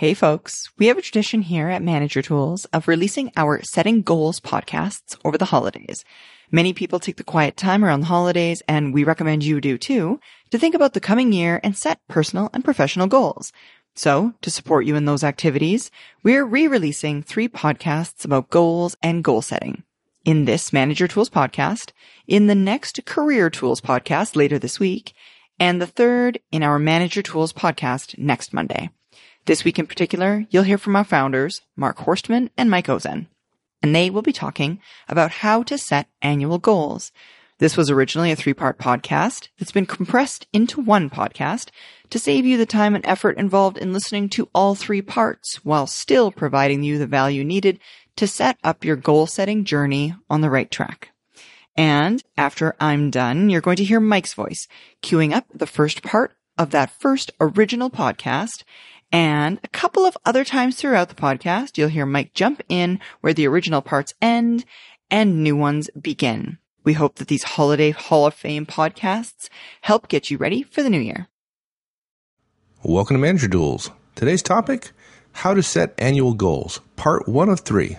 Hey folks, we have a tradition here at Manager Tools of releasing our Setting Goals podcasts over the holidays. Many people take the quiet time around the holidays, and we recommend you do too, to think about the coming year and set personal and professional goals. So, to support you in those activities, we're re-releasing 3 podcasts about goals and goal setting. In this Manager Tools podcast, in the next Career Tools podcast later this week, and the third in our Manager Tools podcast next Monday. This week in particular, you'll hear from our founders, Mark Horstman and Mike Ozen, and they will be talking about how to set annual goals. This was originally a 3-part podcast that's been compressed into one podcast to save you the time and effort involved in listening to all 3 parts while still providing you the value needed to set up your goal-setting journey on the right track. And after I'm done, you're going to hear Mike's voice queuing up the first part of that first original podcast. And a couple of other times throughout the podcast, you'll hear Mike jump in where the original parts end and new ones begin. We hope that these Holiday Hall of Fame podcasts help get you ready for the new year. Welcome to Manager Tools. Today's topic, how to set annual goals, part 1 of 3.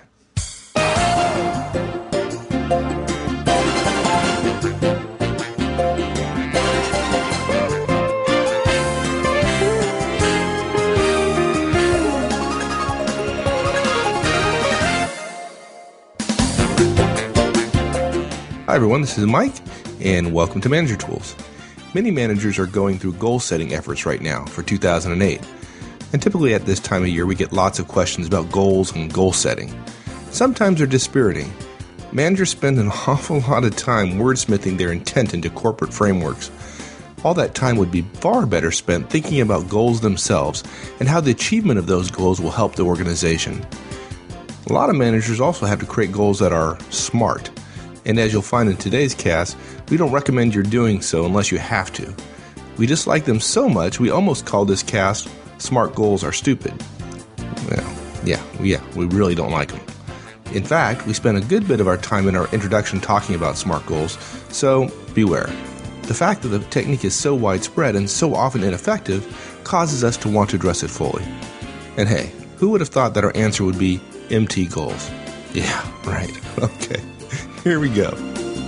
Hi everyone, this is Mike, and welcome to Manager Tools. Many managers are going through goal-setting efforts right now for 2008, and typically at this time of year we get lots of questions about goals and goal setting. Sometimes they're dispiriting. Managers spend an awful lot of time wordsmithing their intent into corporate frameworks. All that time would be far better spent thinking about goals themselves and how the achievement of those goals will help the organization. A lot of managers also have to create goals that are smart. And as you'll find in today's cast, we don't recommend you're doing so unless you have to. We dislike them so much, we almost call this cast, Smart Goals Are Stupid. Well, yeah, we really don't like them. In fact, we spent a good bit of our time in our introduction talking about smart goals, so beware. The fact that the technique is so widespread and so often ineffective causes us to want to address it fully. And hey, who would have thought that our answer would be MT goals? Yeah, right. Okay. Here we go.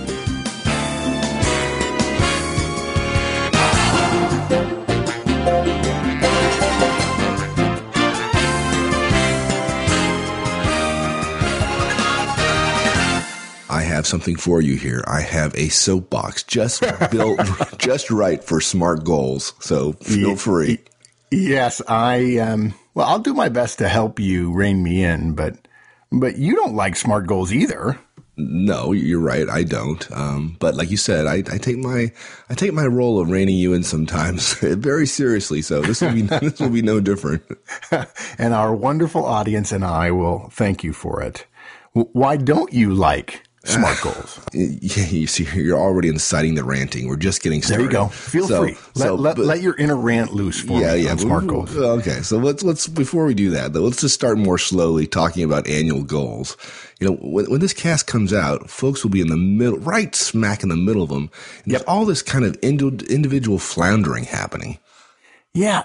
I have something for you here. I have a soapbox just built just right for smart goals. So feel free. Yes, I'll do my best to help you rein me in, but you don't like smart goals either. No, you're right. I don't. But like you said, I take my role of reining you in sometimes very seriously. So this will be no different. And our wonderful audience and I will thank you for it. Why don't you like smart goals? Yeah, you see, you're already inciting the ranting. We're just getting started. There you go. Feel free. Let your inner rant loose for me on smart goals. Okay, so let's before we do that, though, let's just start more slowly talking about annual goals. You know, when this cast comes out, folks will be in the middle, right smack in the middle of them. And there's all this kind of individual floundering happening. Yeah,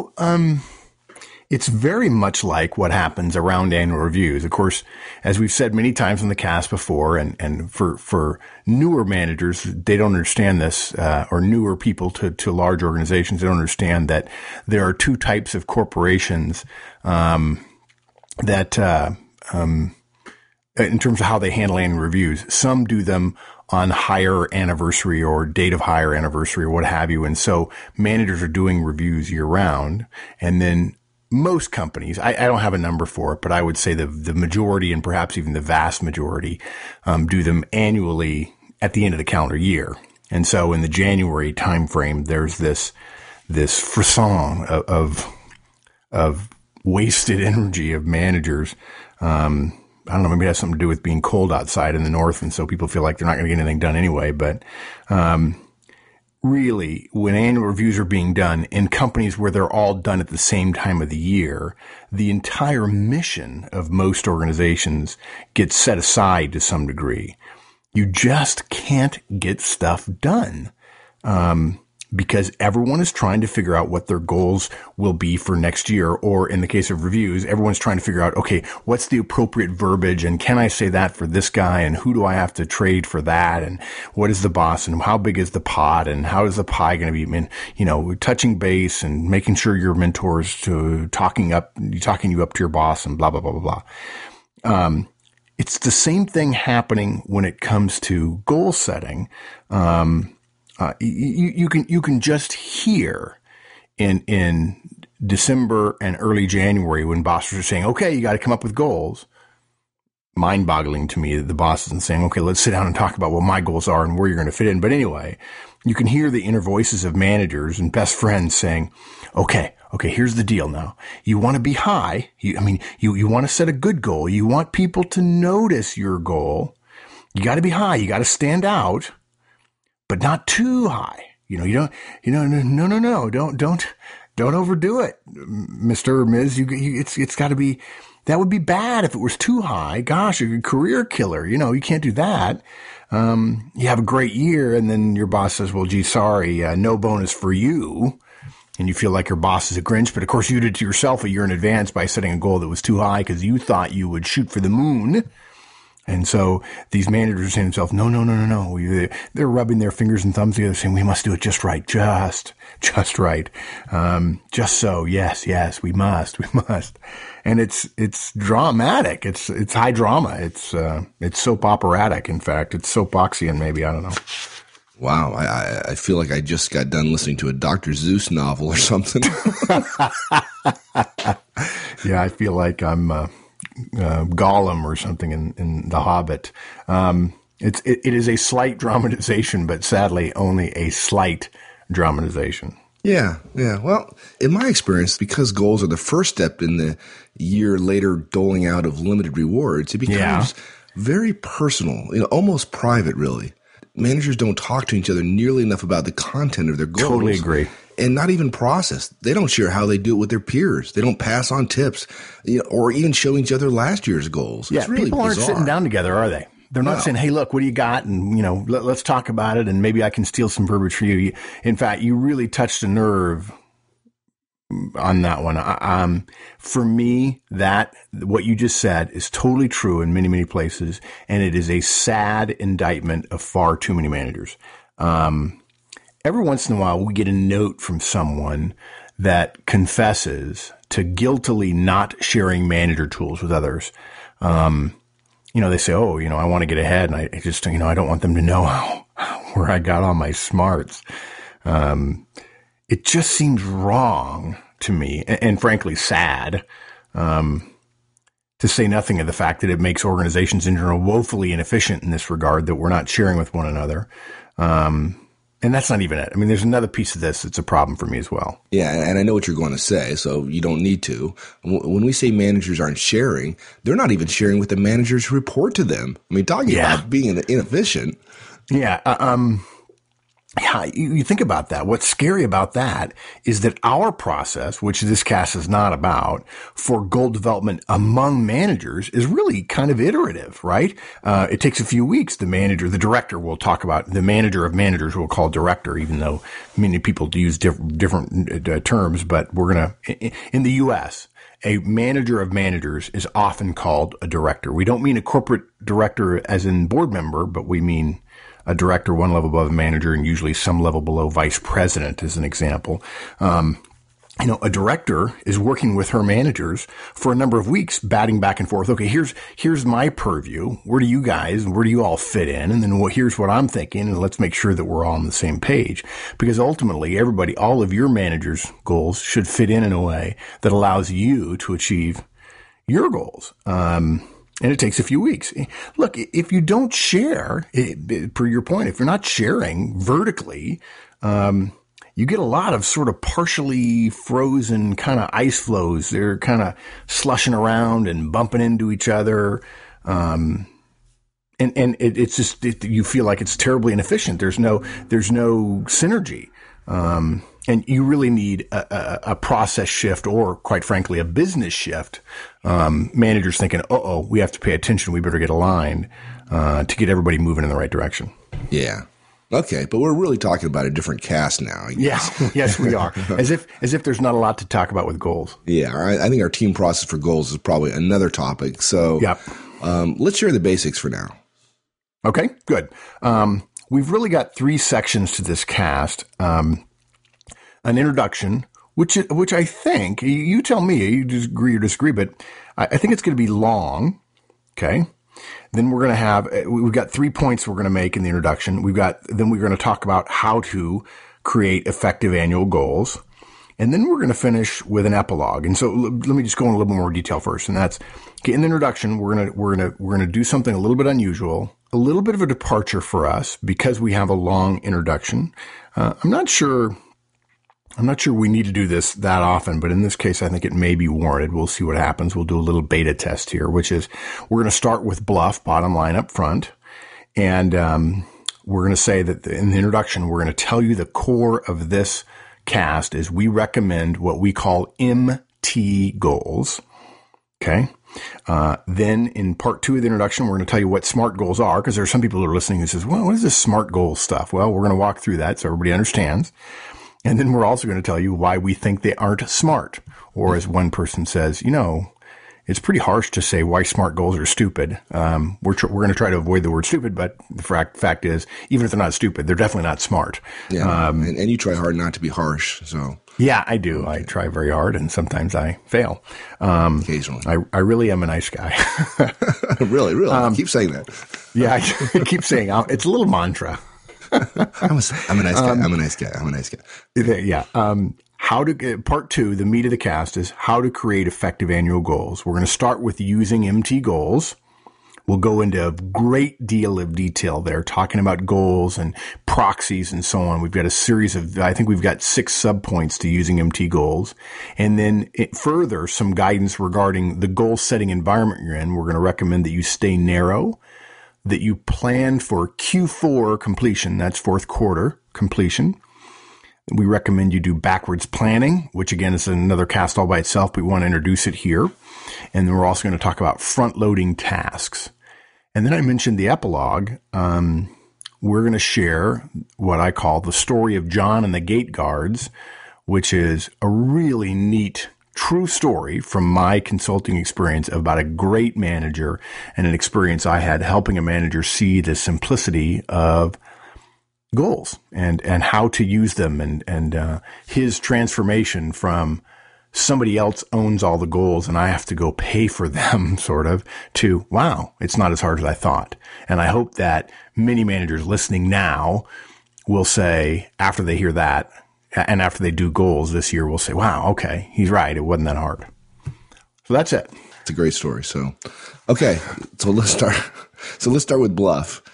it's very much like what happens around annual reviews. Of course, as we've said many times on the cast before, and for newer managers, they don't understand this, or newer people to large organizations, they don't understand that there are 2 types of corporations, in terms of how they handle annual reviews. Some do them on hire anniversary or date of hire anniversary or what have you. And so managers are doing reviews year round. And then most companies, I don't have a number for it, but I would say the majority and perhaps even the vast majority, do them annually at the end of the calendar year. And so in the January timeframe, there's this frisson of wasted energy of managers, I don't know, maybe it has something to do with being cold outside in the north, and so people feel like they're not going to get anything done anyway. But really, when annual reviews are being done in companies where they're all done at the same time of the year, the entire mission of most organizations gets set aside to some degree. You just can't get stuff done. because everyone is trying to figure out what their goals will be for next year. Or in the case of reviews, everyone's trying to figure out, okay, what's the appropriate verbiage? And can I say that for this guy? And who do I have to trade for that? And what is the boss? And how big is the pot? And how is the pie going to be? I mean, touching base and making sure your mentors to talking you up to your boss and blah, blah, blah, blah, blah. It's the same thing happening when it comes to goal setting. You can just hear in December and early January when bosses are saying, okay, you got to come up with goals. Mind boggling to me that the boss isn't saying, okay, let's sit down and talk about what my goals are and where you're going to fit in. But anyway, you can hear the inner voices of managers and best friends saying, okay, here's the deal now. You want to be high. You want to set a good goal. You want people to notice your goal. You got to be high. You got to stand out, but not too high. No, don't overdo it, Mr. or Ms. It's got to be, that would be bad if it was too high. Gosh, a career killer. You can't do that. You have a great year and then your boss says, well, gee, sorry, no bonus for you. And you feel like your boss is a Grinch, but of course you did it to yourself a year in advance by setting a goal that was too high because you thought you would shoot for the moon. And so these managers are saying to themselves, no. They're rubbing their fingers and thumbs together saying, we must do it just right, just right. Just so, yes, we must. And it's dramatic. It's high drama. It's soap operatic. In fact, it's soapboxian maybe. I don't know. Wow, I feel like I just got done listening to a Dr. Seuss novel or something. Yeah, I feel like I'm Gollum or something in The Hobbit. It is a slight dramatization, but sadly only a slight dramatization. Yeah. Well, in my experience, because goals are the first step in the year later doling out of limited rewards, it becomes very personal, almost private, really. Managers don't talk to each other nearly enough about the content of their goals. Totally agree. And not even process. They don't share how they do it with their peers. They don't pass on tips, or even show each other last year's goals. Yeah, it's really people aren't sitting down together, are they? They're not saying, hey, look, what do you got? And, let's talk about it. And maybe I can steal some verbiage for you. In fact, you really touched a nerve on that one. For me, what you just said is totally true in many, many places. And it is a sad indictment of far too many managers. Every once in a while, we get a note from someone that confesses to guiltily not sharing manager tools with others. They say, I want to get ahead and I just, I don't want them to know where I got all my smarts. It just seems wrong to me and frankly sad, to say nothing of the fact that it makes organizations in general woefully inefficient in this regard, that we're not sharing with one another. And that's not even it. I mean, there's another piece of this that's a problem for me as well. Yeah, and I know what you're going to say, so you don't need to. When we say managers aren't sharing, they're not even sharing with the managers who report to them. I mean, talking about being inefficient. Yeah, you think about that. What's scary about that is that our process, which this cast is not about, for goal development among managers is really kind of iterative, right? It takes a few weeks. The director we'll talk about, the manager of managers we'll call director, even though many people use different terms, but we're going to, in the U.S., a manager of managers is often called a director. We don't mean a corporate director as in board member, but we mean a director one level above manager and usually some level below vice president as an example. A director is working with her managers for a number of weeks, batting back and forth. Okay, here's my purview. Where do you all fit in? And then here's what I'm thinking. And let's make sure that we're all on the same page, because ultimately all of your managers' goals should fit in a way that allows you to achieve your goals. And it takes a few weeks. Look, if you don't share, per your point, if you're not sharing vertically, you get a lot of sort of partially frozen kind of ice flows. They're kind of slushing around and bumping into each other. And it's just, you feel like it's terribly inefficient. There's no synergy. And you really need a process shift, or quite frankly, a business shift. Managers thinking, we have to pay attention. We better get aligned, to get everybody moving in the right direction. Yeah. Okay, but we're really talking about a different cast now. I guess. Yeah, yes, we are. As if there's not a lot to talk about with goals. Yeah, I think our team process for goals is probably another topic. So let's share the basics for now. Okay, good. We've really got 3 sections to this cast. An introduction, which I think, you tell me, you agree or disagree, but I think it's going to be long. Okay. Then we're going to we've got 3 points we're going to make in the introduction. Then we're going to talk about how to create effective annual goals. And then we're going to finish with an epilogue. And so let me just go in a little bit more detail first. And that's, okay, in the introduction, we're going to do something a little bit unusual, a little bit of a departure for us because we have a long introduction. I'm not sure we need to do this that often, but in this case, I think it may be warranted. We'll see what happens. We'll do a little beta test here, which is we're going to start with bluff, bottom line up front. And we're going to say that in the introduction, we're going to tell you the core of this cast is we recommend what we call MT goals. Okay. Then in part 2 of the introduction, we're going to tell you what SMART goals are, because there are some people who are listening who says, well, what is this SMART goals stuff? Well, we're going to walk through that so everybody understands. And then we're also going to tell you why we think they aren't smart. Or as one person says, it's pretty harsh to say why SMART goals are stupid. We're going to try to avoid the word stupid, but the fact is, even if they're not stupid, they're definitely not smart. Yeah, and you try hard not to be harsh. So yeah, I do. I try very hard, and sometimes I fail. Occasionally, I really am a nice guy. really, keep saying that. Yeah, I keep saying it's a little mantra. I'm a nice guy. I'm a nice guy. I'm a nice guy. Yeah. Part 2, the meat of the cast is how to create effective annual goals. We're going to start with using MT goals. We'll go into a great deal of detail there, talking about goals and proxies and so on. We've got a series of, I think we've got 6 subpoints to using MT goals. And then further, some guidance regarding the goal setting environment you're in. We're going to recommend that you stay narrow, that you plan for Q4 completion. That's fourth quarter completion. We recommend you do backwards planning, which again is another cast all by itself, but we want to introduce it here. And then we're also going to talk about front loading tasks. And then I mentioned the epilogue. We're going to share what I call the story of John and the Gate Guards, which is a really neat true story from my consulting experience about a great manager and an experience I had helping a manager see the simplicity of goals and how to use them and his transformation from somebody else owns all the goals and I have to go pay for them sort of to, wow, it's not as hard as I thought. And I hope that many managers listening now will say after they hear that, and after they do goals this year, we'll say, wow, okay, he's right. It wasn't that hard. So that's it. It's a great story. So, okay. So let's start with bluff.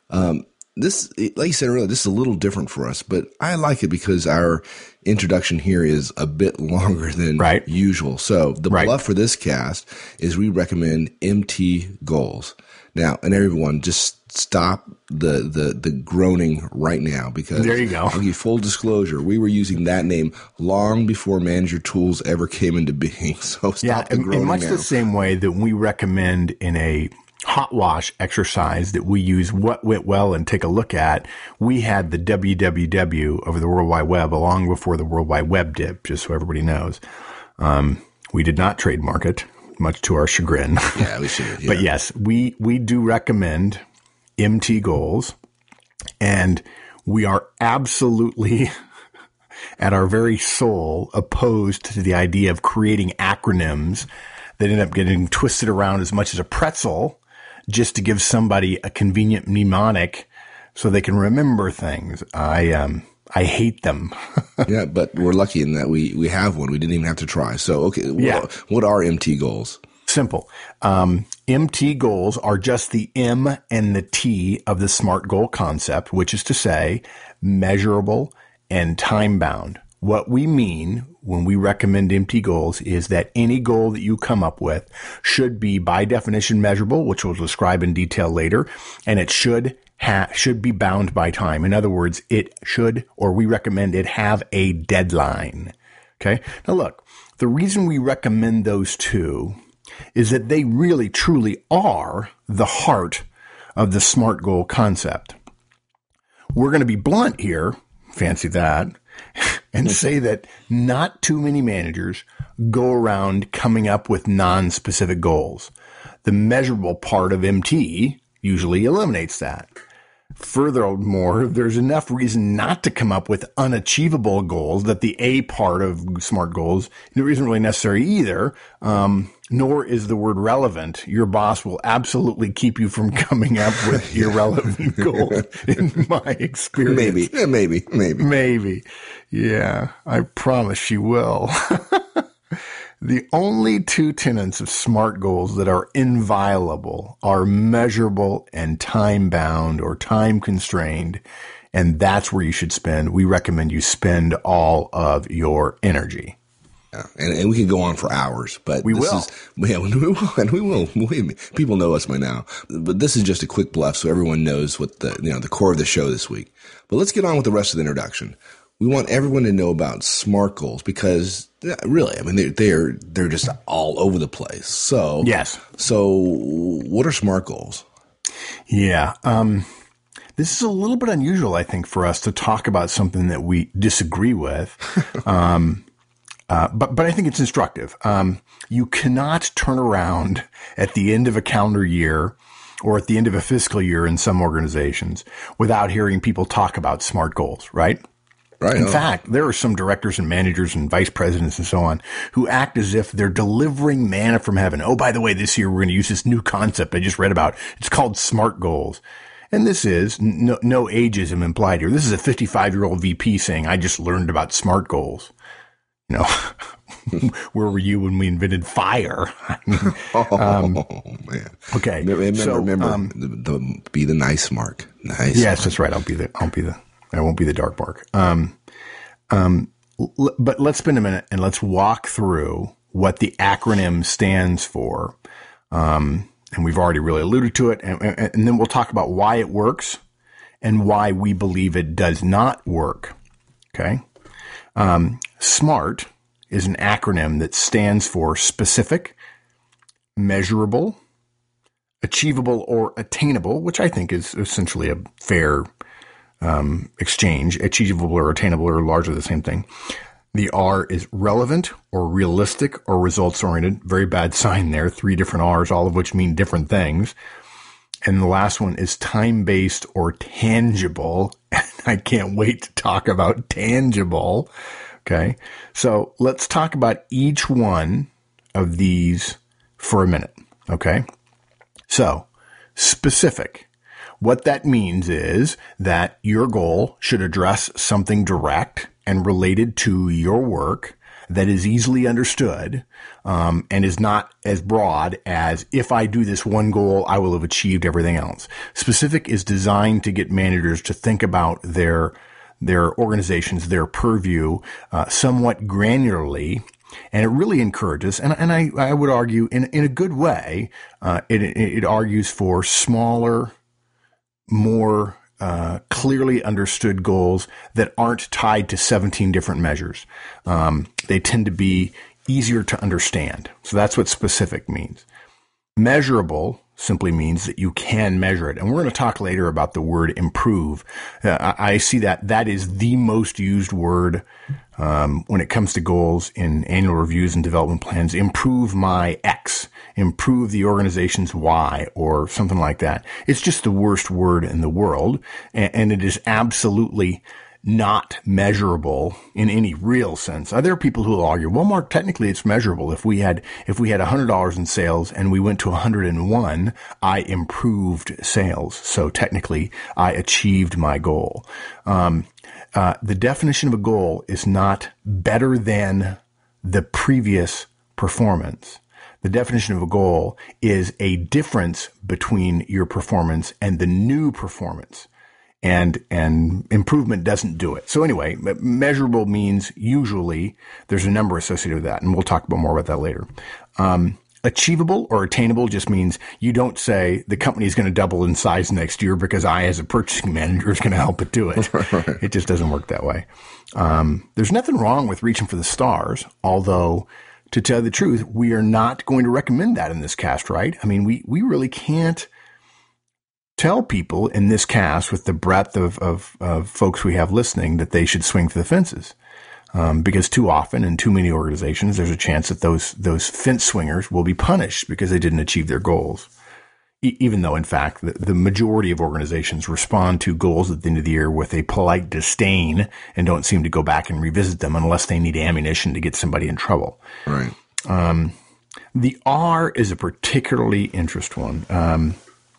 This, like you said earlier, this is a little different for us, but I like it because our introduction here is a bit longer than usual. So the bluff for this cast is we recommend MT goals. Now, and everyone, just stop the groaning right now because there you go. I'll give you full disclosure. We were using that name long before Manager Tools ever came into being. So stop the groaning in much now. The same way that we recommend in a hot wash exercise that we use what went well and take a look at, we had the www over the World Wide Web long before the World Wide Web did, just so everybody knows. We did not trademark it, much to our chagrin. Yeah, we should. Yeah. But yes, we do recommend MT goals, and we are absolutely at our very soul opposed to the idea of creating acronyms that end up getting twisted around as much as a pretzel just to give somebody a convenient mnemonic so they can remember things. I hate them. Yeah, but we're lucky in that we have one. We didn't even have to try. So, okay, what are MT goals? Simple. MT goals are just the M and the T of the SMART goal concept, which is to say measurable and time bound. What we mean when we recommend MT goals is that any goal that you come up with should be by definition measurable, which we'll describe in detail later, and it should be bound by time. In other words, it should, or we recommend it have a deadline. Okay. Now look, the reason we recommend those two is that they really truly are the heart of the SMART goal concept. we're going to be blunt here, fancy that, and say that not too many managers go around coming up with non-specific goals. The measurable part of MT usually eliminates that. Furthermore, there's enough reason not to come up with unachievable goals that the A part of SMART goals isn't really necessary either, nor is the word relevant. Your boss will absolutely keep you from coming up with irrelevant goals, in my experience. Maybe. Yeah, I promise she will. The only two tenets of SMART goals that are inviolable are measurable and time-bound or time-constrained, and that's where you should spend. We recommend you spend all of your energy. Yeah, and we could go on for hours, but we will. People know us by now, but this is just a quick bluff so everyone knows what the core of the show this week. But let's get on with the rest of the introduction. We want everyone to know about SMART goals because really, I mean, they're just all over the place. So yes. So what are SMART goals? Yeah. This is a little bit unusual, I think, for us to talk about something that we disagree with. But I think it's instructive. You cannot turn around at the end of a calendar year or at the end of a fiscal year in some organizations without hearing people talk about SMART goals, right? Right. In fact, there are some directors and managers and vice presidents and so on who act as if they're delivering manna from heaven. Oh, by the way, this year we're going to use this new concept I just read about. It's called SMART goals. And this is no ageism implied here. This is a 55-year-old VP saying, I just learned about SMART goals. You know, where were you when we invented fire? I mean, man. Okay. Remember, be the nice mark. Nice. Yes, that's right. I won't be the dark mark. But let's spend a minute and let's walk through what the acronym stands for. And we've already really alluded to it. And then we'll talk about why it works and why we believe it does not work. Okay. SMART is an acronym that stands for specific, measurable, achievable, or attainable, which I think is essentially a fair exchange. Achievable or attainable are largely the same thing. The R is relevant or realistic or results oriented. Very bad sign there. 3 different R's, all of which mean different things. And the last one is time-based or tangible. I can't wait to talk about tangible. Okay. So let's talk about each one of these for a minute. Okay. So specific. What that means is that your goal should address something direct and related to your work that is easily understood, and is not as broad as if I do this one goal, I will have achieved everything else. Specific is designed to get managers to think about their organizations, their purview, somewhat granularly. And it really encourages, and I would argue in a good way, it argues for smaller, more clearly understood goals that aren't tied to 17 different measures. They tend to be easier to understand. So that's what specific means. Measurable simply means that you can measure it. And we're going to talk later about the word improve. I see that is the most used word when it comes to goals in annual reviews and development plans. Improve my X, improve the organization's Y, or something like that. It's just the worst word in the world, and it is absolutely not measurable in any real sense. There are people who will argue, well, Mark, technically it's measurable. If we had $100 in sales and we went to 101, I improved sales. So technically I achieved my goal. The definition of a goal is not better than the previous performance. The definition of a goal is a difference between your performance and the new performance. And improvement doesn't do it. So anyway, measurable means usually there's a number associated with that, and we'll talk about more about that later. Achievable or attainable just means you don't say the company is going to double in size next year because I, as a purchasing manager, is going to help it do it. Right. It just doesn't work that way. There's nothing wrong with reaching for the stars, although to tell you the truth, we are not going to recommend that in this cast, right? I mean, we really can't tell people in this cast with the breadth of folks we have listening that they should swing for the fences. Because too often in too many organizations, there's a chance that those fence swingers will be punished because they didn't achieve their goals. Even though, in fact, the majority of organizations respond to goals at the end of the year with a polite disdain and don't seem to go back and revisit them unless they need ammunition to get somebody in trouble. Right. The R is a particularly interesting one.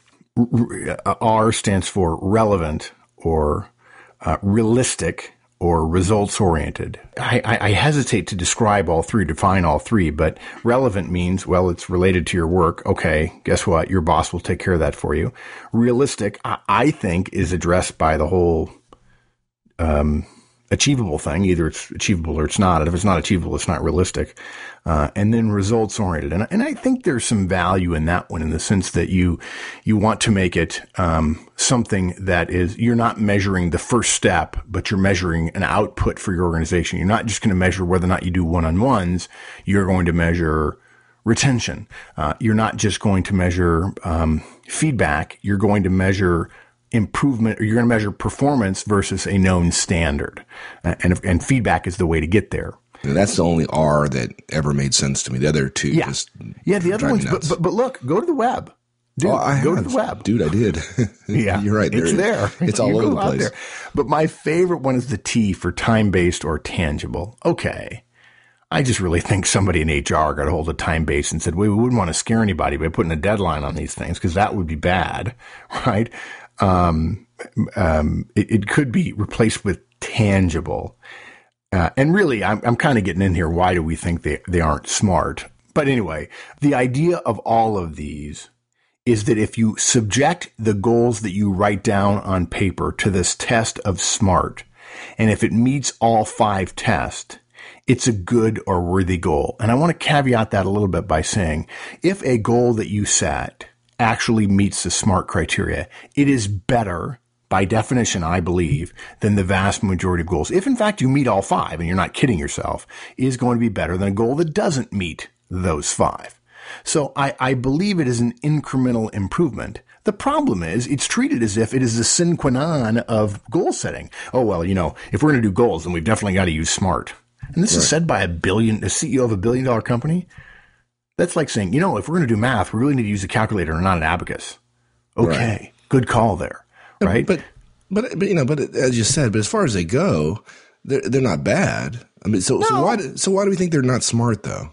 R stands for relevant or realistic or results-oriented. I hesitate to describe all three, define all three, but relevant means, well, it's related to your work. Okay, guess what? Your boss will take care of that for you. Realistic, I think, is addressed by the whole achievable thing. Either it's achievable or it's not. And if it's not achievable, it's not realistic. And then results-oriented. And I think there's some value in that one in the sense that you want to make it something that is, you're not measuring the first step, but you're measuring an output for your organization. You're not just going to measure whether or not you do one-on-ones. You're going to measure retention. You're not just going to measure feedback. You're going to measure improvement, or you're going to measure performance versus a known standard. And feedback is the way to get there. And that's the only R that ever made sense to me. The other two just the other ones. But look, go to the web. Dude, go to the web. Dude, I did. Yeah. You're right. It's there. It's all over the place. There. But my favorite one is the T for time-based or tangible. Okay. I just really think somebody in HR got a hold of time-based and said, we wouldn't want to scare anybody by putting a deadline on these things because that would be bad, right? It could be replaced with tangible. And really, I'm kind of getting in here. Why do we think they aren't smart? But anyway, the idea of all of these is that if you subject the goals that you write down on paper to this test of SMART, and if it meets all 5 tests, it's a good or worthy goal. And I want to caveat that a little bit by saying, if a goal that you set actually meets the SMART criteria, it is better, by definition, I believe, than the vast majority of goals. If in fact you meet all 5, and you're not kidding yourself, is going to be better than a goal that doesn't meet those 5. So I believe it is an incremental improvement. The problem is it's treated as if it is the sine qua non of goal setting. Oh, well, if we're going to do goals, then we've definitely got to use SMART. And this is said by a CEO of a $1 billion company. That's like saying, if we're going to do math, we really need to use a calculator and not an abacus. Okay. Good call there. Right. But as you said, but as far as they go, they're not bad. I mean, so why do we think they're not smart though?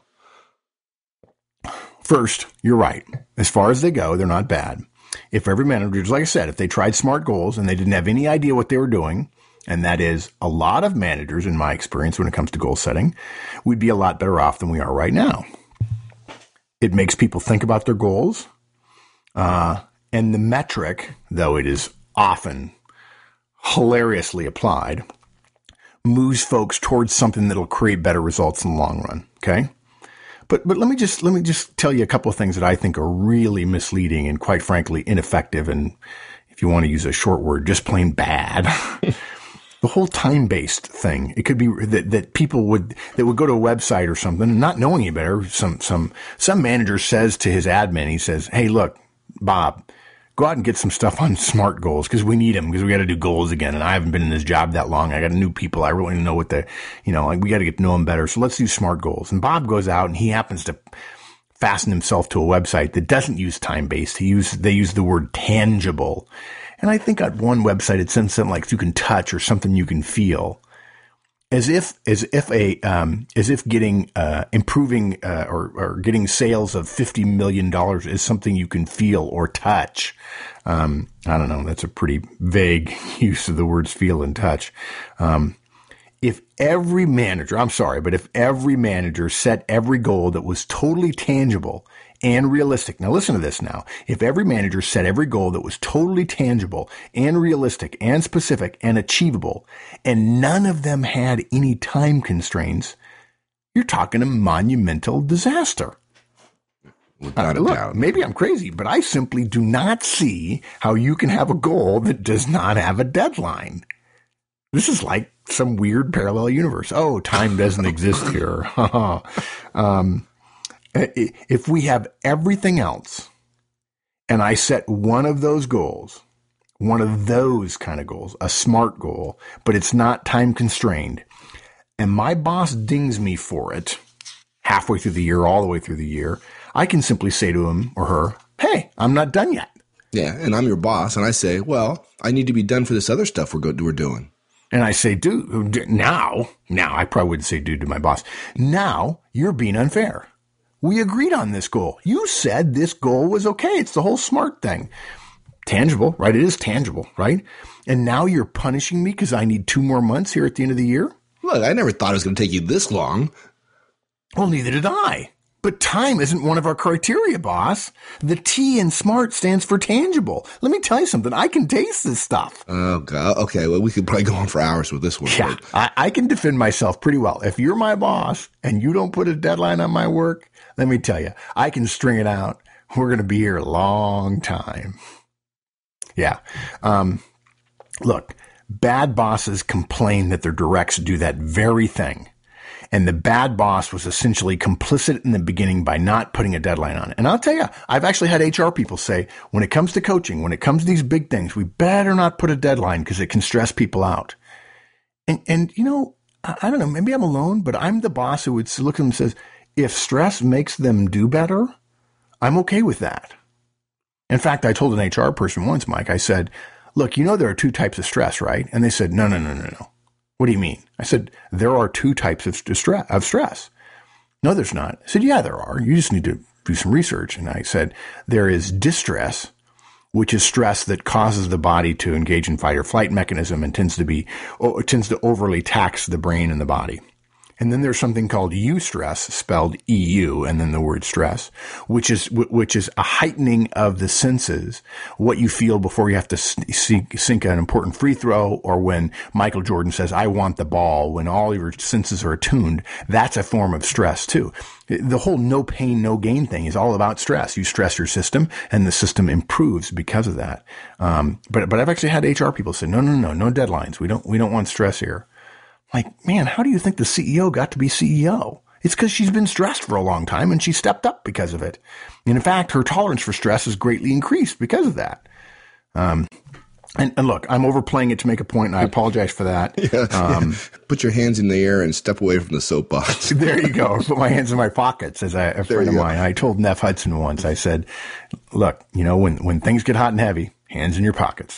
First, you're right. As far as they go, they're not bad. If every manager, just like I said, if they tried SMART goals and they didn't have any idea what they were doing, and that is a lot of managers in my experience when it comes to goal setting, we'd be a lot better off than we are right now. It makes people think about their goals. And the metric, though it is often hilariously applied, moves folks towards something that'll create better results in the long run. Okay. But let me just tell you a couple of things that I think are really misleading and quite frankly ineffective. And if you want to use a short word, just plain bad. The whole time-based thing. It could be that people would go to a website or something and not knowing any better. Some manager says to his admin, he says, "Hey, look, Bob, go out and get some stuff on SMART goals because we need them because we got to do goals again. And I haven't been in this job that long. I got new people. I really know what we got to get to know them better. So let's do SMART goals." And Bob goes out and he happens to fasten himself to a website that doesn't use time-based. They use the word tangible. And I think on one website it says something like you can touch or something you can feel. As if getting improving or getting sales of $50 million is something you can feel or touch. I don't know. That's a pretty vague use of the words feel and touch. If every manager set every goal that was totally tangible and realistic. Now listen to this now. If every manager set every goal that was totally tangible and realistic and specific and achievable, and none of them had any time constraints, you're talking a monumental disaster. Without a look, doubt. Maybe I'm crazy, but I simply do not see how you can have a goal that does not have a deadline. This is like some weird parallel universe. Oh, time doesn't exist here. If we have everything else and I set one of those goals, one of those kind of goals, a SMART goal, but it's not time constrained, and my boss dings me for it halfway through the year, all the way through the year, I can simply say to him or her, hey, I'm not done yet. Yeah, and I'm your boss, and I say, well, I need to be done for this other stuff we're doing. And I say, dude, now, I probably wouldn't say dude to my boss. Now you're being unfair. We agreed on this goal. You said this goal was okay. It's the whole SMART thing. Tangible, right? It is tangible, right? And now you're punishing me because I need 2 more months here at the end of the year? Look, I never thought it was going to take you this long. Well, neither did I. But time isn't one of our criteria, boss. The T in SMART stands for tangible. Let me tell you something. I can taste this stuff. Oh, God. Okay, well, we could probably go on for hours with this one. Yeah, I can defend myself pretty well. If you're my boss and you don't put a deadline on my work, let me tell you, I can string it out. We're going to be here a long time. Yeah. Look, bad bosses complain that their directs do that very thing. And the bad boss was essentially complicit in the beginning by not putting a deadline on it. And I'll tell you, I've actually had HR people say, when it comes to coaching, when it comes to these big things, we better not put a deadline because it can stress people out. And you know, I don't know, maybe I'm alone, but I'm the boss who would look at them and says, if stress makes them do better, I'm okay with that. In fact, I told an HR person once, Mike, I said, look, you know, there are 2 types of stress, right? And they said, no. What do you mean? I said, there are 2 types of stress. No, there's not. I said, yeah, there are. You just need to do some research. And I said, there is distress, which is stress that causes the body to engage in fight or flight mechanism and tends to overly tax the brain and the body. And then there's something called eustress, spelled EU, and then the word stress, which is a heightening of the senses, what you feel before you have to sink an important free throw, or when Michael Jordan says, I want the ball, when all your senses are attuned. That's a form of stress too. The whole no pain, no gain thing is all about stress. You stress your system and the system improves because of that. But I've actually had HR people say, no deadlines. We don't want stress here. Like, man, how do you think the CEO got to be CEO? It's because she's been stressed for a long time and she stepped up because of it. And in fact, her tolerance for stress has greatly increased because of that. And look, I'm overplaying it to make a point, and I apologize for that. Yeah. Put your hands in the air and step away from the soapbox. There you go. Put my hands in my pockets, as a friend of mine. I told Neff Hudson once, I said, look, you know, when things get hot and heavy, hands in your pockets.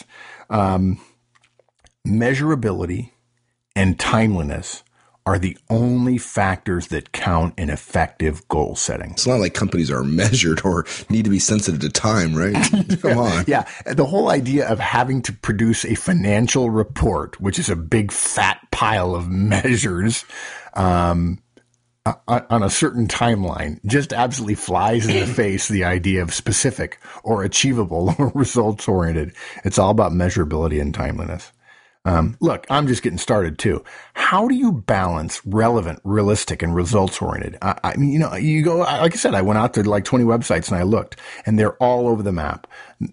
Measurability and timeliness are the only factors that count in effective goal setting. It's not like companies are measured or need to be sensitive to time, right? Come on. Yeah. The whole idea of having to produce a financial report, which is a big fat pile of measures, on a certain timeline, just absolutely flies in the face the idea of specific or achievable or results oriented. It's all about measurability and timeliness. Look, I'm just getting started too. How do you balance relevant, realistic, and results oriented? I mean, you know, you go, like I said, I went out to like 20 websites and I looked, and they're all over the map.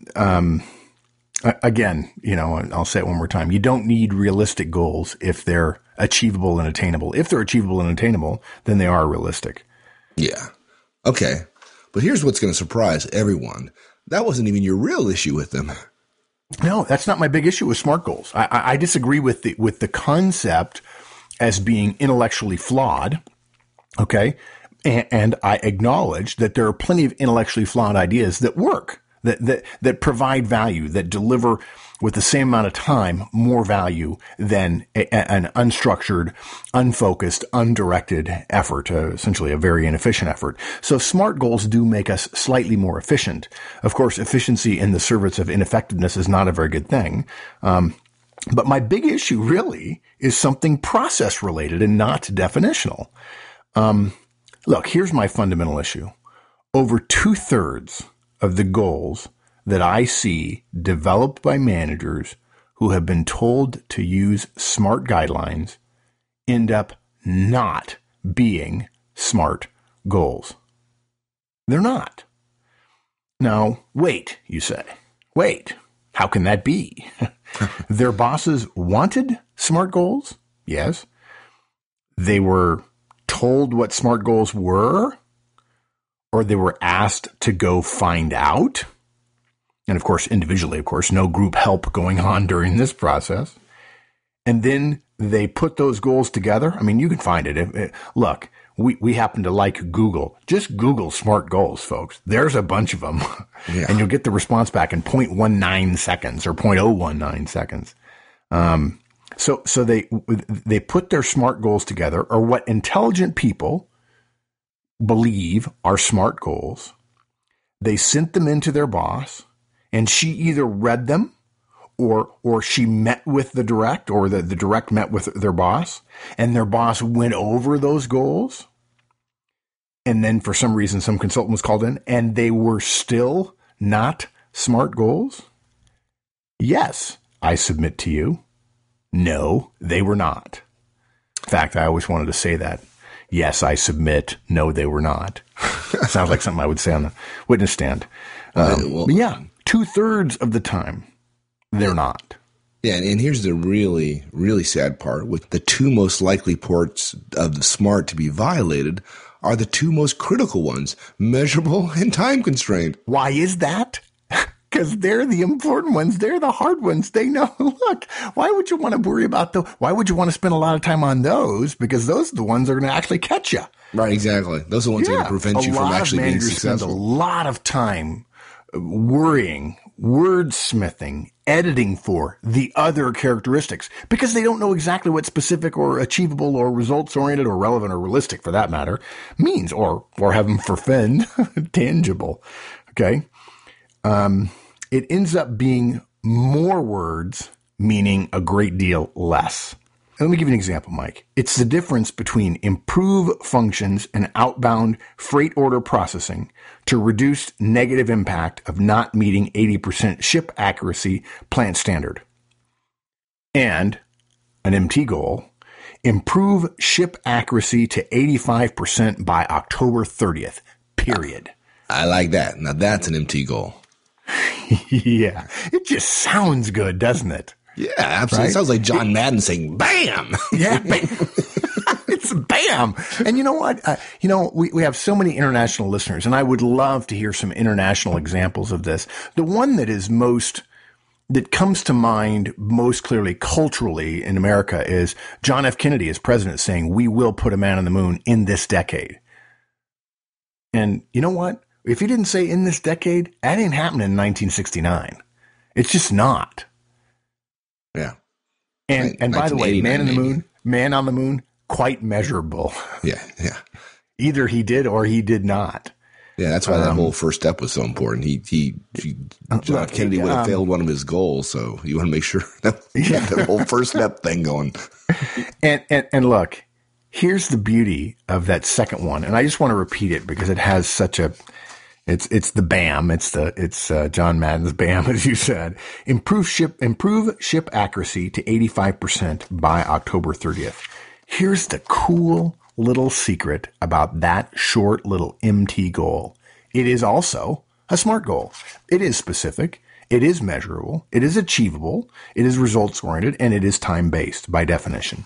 Again, you know, I'll say it one more time. You don't need realistic goals if they're achievable and attainable. If they're achievable and attainable, then they are realistic. Yeah. Okay. But here's what's going to surprise everyone. That wasn't even your real issue with them. No, that's not my big issue with SMART goals. I disagree with the concept as being intellectually flawed. Okay. And I acknowledge that there are plenty of intellectually flawed ideas that work, that provide value, that deliver with the same amount of time more value than an unstructured, unfocused, undirected effort, essentially a very inefficient effort. So SMART goals do make us slightly more efficient. Of course, efficiency in the service of ineffectiveness is not a very good thing. But my big issue really is something process related and not definitional. Look, here's my fundamental issue. Over 2/3 of the goals that I see developed by managers who have been told to use SMART guidelines end up not being SMART goals. They're not. Now, wait, you say. Wait, how can that be? Their bosses wanted SMART goals? Yes. They were told what SMART goals were? Or they were asked to go find out? And of course, individually, of course, no group help going on during this process. And then they put those goals together. I mean, you can find it. Look, we happen to like Google. Just Google SMART goals, folks. There's a bunch of them. Yeah. And you'll get the response back in 0.19 seconds or 0.019 seconds. So they put their SMART goals together, or what intelligent people believe are SMART goals. They sent them into their boss, and she either read them or she met with the direct, or the direct met with their boss, and their boss went over those goals. And then for some reason, some consultant was called in and they were still not SMART goals. Yes, I submit to you. No, they were not. In fact, I always wanted to say that. Yes, I submit. No, they were not. Sounds like something I would say on the witness stand. But yeah, 2/3 of the time, they're not. Yeah, and here's the really, really sad part. With the two most likely parts of the SMART to be violated are the two most critical ones, measurable and time constrained. Why is that? Because they're the important ones. They're the hard ones. They know, look, why would you want to worry about why would you want to spend a lot of time on those? Because those are the ones that are going to actually catch you. Right, exactly. Those are the ones that are going to prevent you from actually being successful. Spend a lot of time worrying, wordsmithing, editing for the other characteristics because they don't know exactly what specific or achievable or results-oriented or relevant or realistic, for that matter, means, or have them for fin, tangible. Okay? It ends up being more words, meaning a great deal less. Let me give you an example, Mike. It's the difference between improve functions and outbound freight order processing to reduce negative impact of not meeting 80% ship accuracy plant standard. And an MT goal, improve ship accuracy to 85% by October 30th, period. I like that. Now that's an MT goal. Yeah. It just sounds good, doesn't it? Yeah, absolutely. Right? It sounds like John Madden saying, bam! Yeah, bam. It's bam. And you know what? We have so many international listeners, and I would love to hear some international examples of this. The one that comes to mind most clearly culturally in America is John F. Kennedy as president saying, we will put a man on the moon in this decade. And you know what? If he didn't say in this decade, that ain't happening in 1969. It's just not. Yeah. And by the way, man on the moon, quite measurable. Yeah. Either he did or he did not. Yeah, that's why that whole first step was so important. John Kennedy would have failed one of his goals, so you want to make sure that that whole first step thing going. And look, here's the beauty of that second one, and I just want to repeat it because it has such a. It's the BAM. It's John Madden's BAM, as you said. Improve ship accuracy to 85% by October 30th. Here's the cool little secret about that short little MT goal. It is also a SMART goal. It is specific. It is measurable. It is achievable. It is results oriented, and it is time based by definition.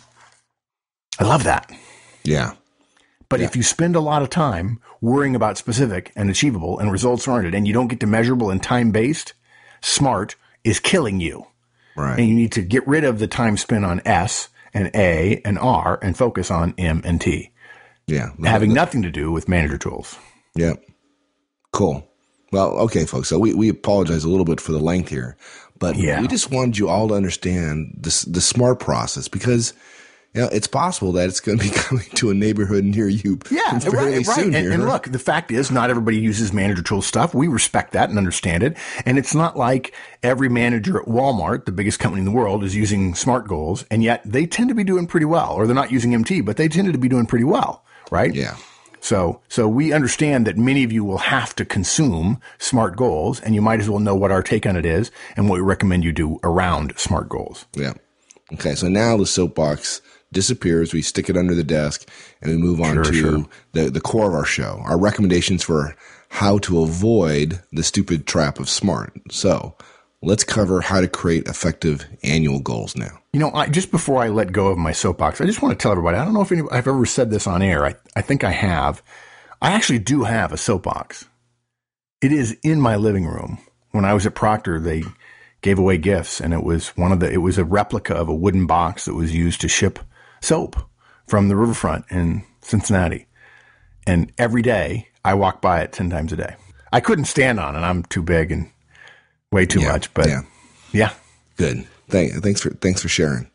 I love that. Yeah. But if you spend a lot of time worrying about specific and achievable and results-oriented and you don't get to measurable and time-based, SMART is killing you. Right. And you need to get rid of the time spent on S and A and R and focus on M and T. Yeah. Having nothing to do with manager tools. Yeah. Cool. Well, okay, folks. So we apologize a little bit for the length here, but we just wanted you all to understand the SMART process because it's possible that it's going to be coming to a neighborhood near you fairly soon here. And look, the fact is not everybody uses manager tool stuff. We respect that and understand it. And it's not like every manager at Walmart, the biggest company in the world, is using SMART goals. And yet they tend to be doing pretty well. Or they're not using MT, but they tended to be doing pretty well, right? Yeah. So we understand that many of you will have to consume SMART goals, and you might as well know what our take on it is and what we recommend you do around SMART goals. Yeah. Okay. So now the soapbox disappears, we stick it under the desk, and we move on to the core of our show, our recommendations for how to avoid the stupid trap of SMART. So let's cover how to create effective annual goals now. Just before I let go of my soapbox, I just want to tell everybody, I don't know if I've ever said this on air. I think I have. I actually do have a soapbox. It is in my living room. when I was at Procter, they gave away gifts, and it was a replica of a wooden box that was used to ship soap from the riverfront in Cincinnati. And every day I walk by it 10 times a day. I couldn't stand on it. I'm too big and way too much, but yeah. Good. Thanks for sharing.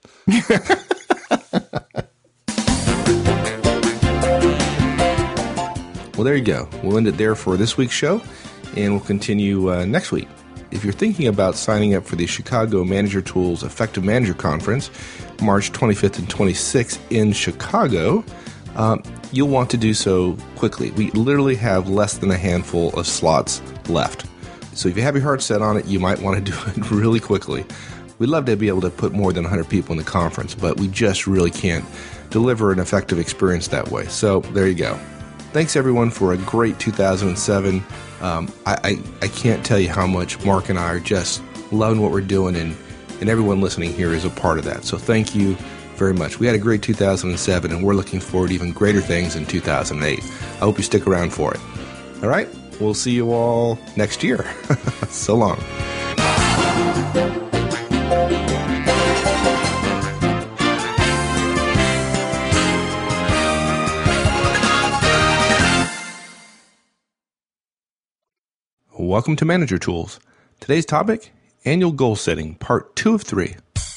Well, there you go. We'll end it there for this week's show, and we'll continue next week. If you're thinking about signing up for the Chicago Manager Tools Effective Manager Conference, March 25th and 26th in Chicago, you'll want to do so quickly. We literally have less than a handful of slots left. So if you have your heart set on it, you might want to do it really quickly. We'd love to be able to put more than 100 people in the conference, but we just really can't deliver an effective experience that way. So there you go. Thanks, everyone, for a great 2007. I can't tell you how much Mark and I are just loving what we're doing, and everyone listening here is a part of that. So thank you very much. We had a great 2007, and we're looking forward to even greater things in 2008. I hope you stick around for it. All right? We'll see you all next year. So long. Welcome to Manager Tools. Today's topic, Annual Goal Setting, Part 2 of 3.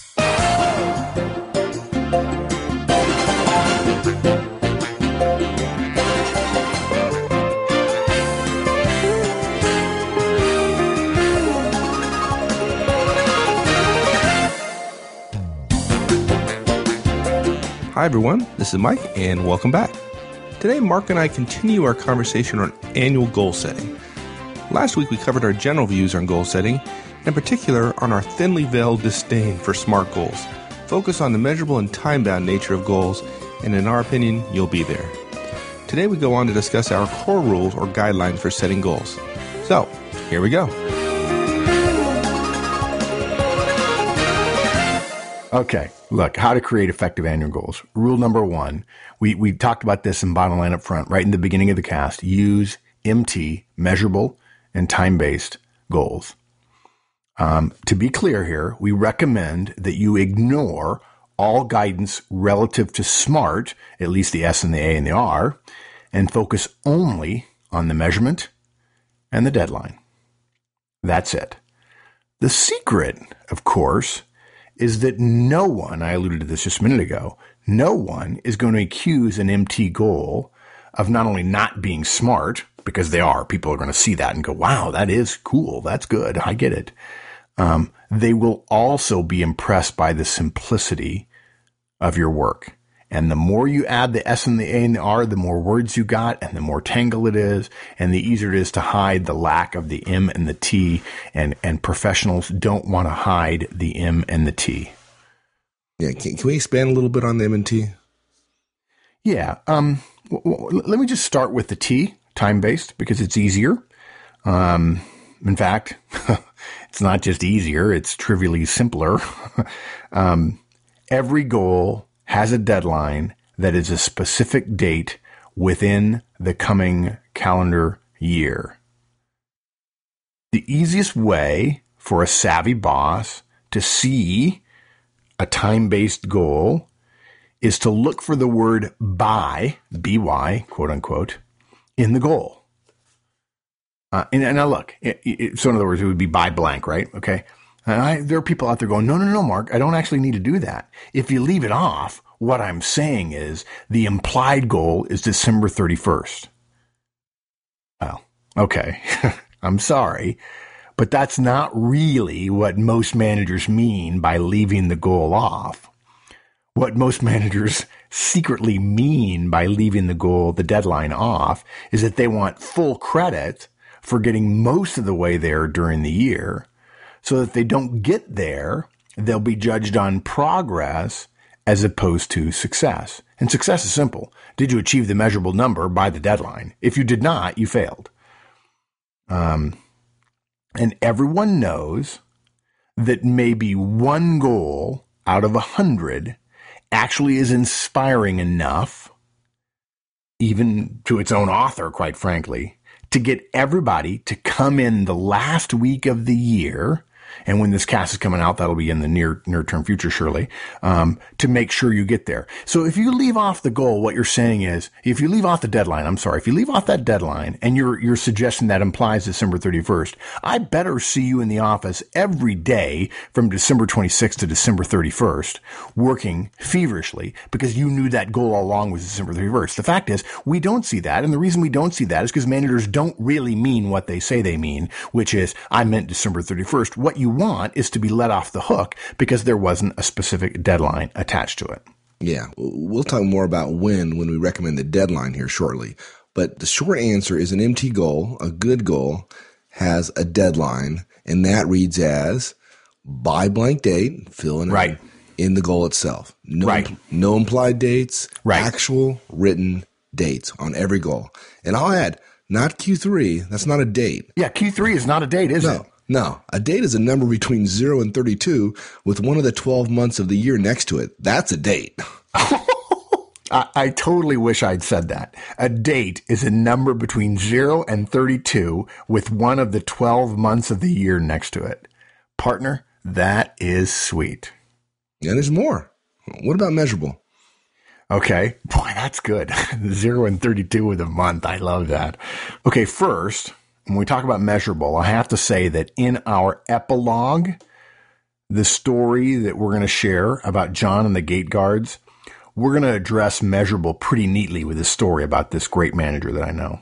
Hi everyone, this is Mike, and welcome back. Today, Mark and I continue our conversation on annual goal setting. Last week, we covered our general views on goal setting, and in particular on our thinly veiled disdain for SMART goals. Focus on the measurable and time-bound nature of goals, and in our opinion, you'll be there. Today, we go on to discuss our core rules or guidelines for setting goals. So, here we go. Okay, look, how to create effective annual goals. Rule number 1, we talked about this in Bottom Line Up Front, right in the beginning of the cast. Use MT, measurable and time-based goals. To be clear here, we recommend that you ignore all guidance relative to SMART, at least the S and the A and the R, and focus only on the measurement and the deadline. That's it. The secret, of course, is that no one, I alluded to this just a minute ago, no one is going to accuse an MT goal of not only not being smart, because they are. People are going to see that and go, wow, that is cool. That's good. I get it. They will also be impressed by the simplicity of your work. And the more you add the S and the A and the R, the more words you got, and the more tangled it is, and the easier it is to hide the lack of the M and the T. And professionals don't want to hide the M and the T. Yeah, can we expand a little bit on the M and T? Yeah. Let me just start with the T. Time-based, because it's easier. In fact, it's not just easier, it's trivially simpler. Every goal has a deadline that is a specific date within the coming calendar year. The easiest way for a savvy boss to see a time-based goal is to look for the word by, B-Y, quote unquote, in the goal. And now look, so in other words, it would be by blank, right? Okay. There are people out there going, no, Mark, I don't actually need to do that. If you leave it off, what I'm saying is the implied goal is December 31st. Well, okay. I'm sorry, but that's not really what most managers mean by leaving the goal off. What most managers secretly mean by leaving the deadline off, is that they want full credit for getting most of the way there during the year, so that they don't get there, they'll be judged on progress as opposed to success. And success is simple. Did you achieve the measurable number by the deadline? If you did not, you failed. And everyone knows that maybe one goal out of 100 actually is inspiring enough, even to its own author, quite frankly, to get everybody to come in the last week of the year. And when this cast is coming out, that'll be in the near term future, surely, to make sure you get there. So if you leave off the goal, what you're saying is, if you leave off the deadline, if you leave off that deadline and you're suggesting that implies December 31st, I better see you in the office every day from December 26th to December 31st, working feverishly because you knew that goal all along was December 31st. The fact is, we don't see that. And the reason we don't see that is because managers don't really mean what they say they mean, which is, I meant December 31st. What you want is to be let off the hook because there wasn't a specific deadline attached to it. Yeah, we'll talk more about when we recommend the deadline here shortly. But the short answer is an MT goal, a good goal, has a deadline, and that reads as by blank date, fill in the goal itself. No implied dates, actual written dates on every goal. And I'll add, not Q3, that's not a date. Yeah, Q3 is not a date, is it? No, a date is a number between 0 and 32 with one of the 12 months of the year next to it. That's a date. I totally wish I'd said that. A date is a number between 0 and 32 with one of the 12 months of the year next to it. Partner, that is sweet. Yeah, there's more. What about measurable? Okay. Boy, that's good. 0 and 32 with a month. I love that. Okay, first, when we talk about measurable, I have to say that in our epilogue, the story that we're going to share about John and the gate guards, we're going to address measurable pretty neatly with this story about this great manager that I know.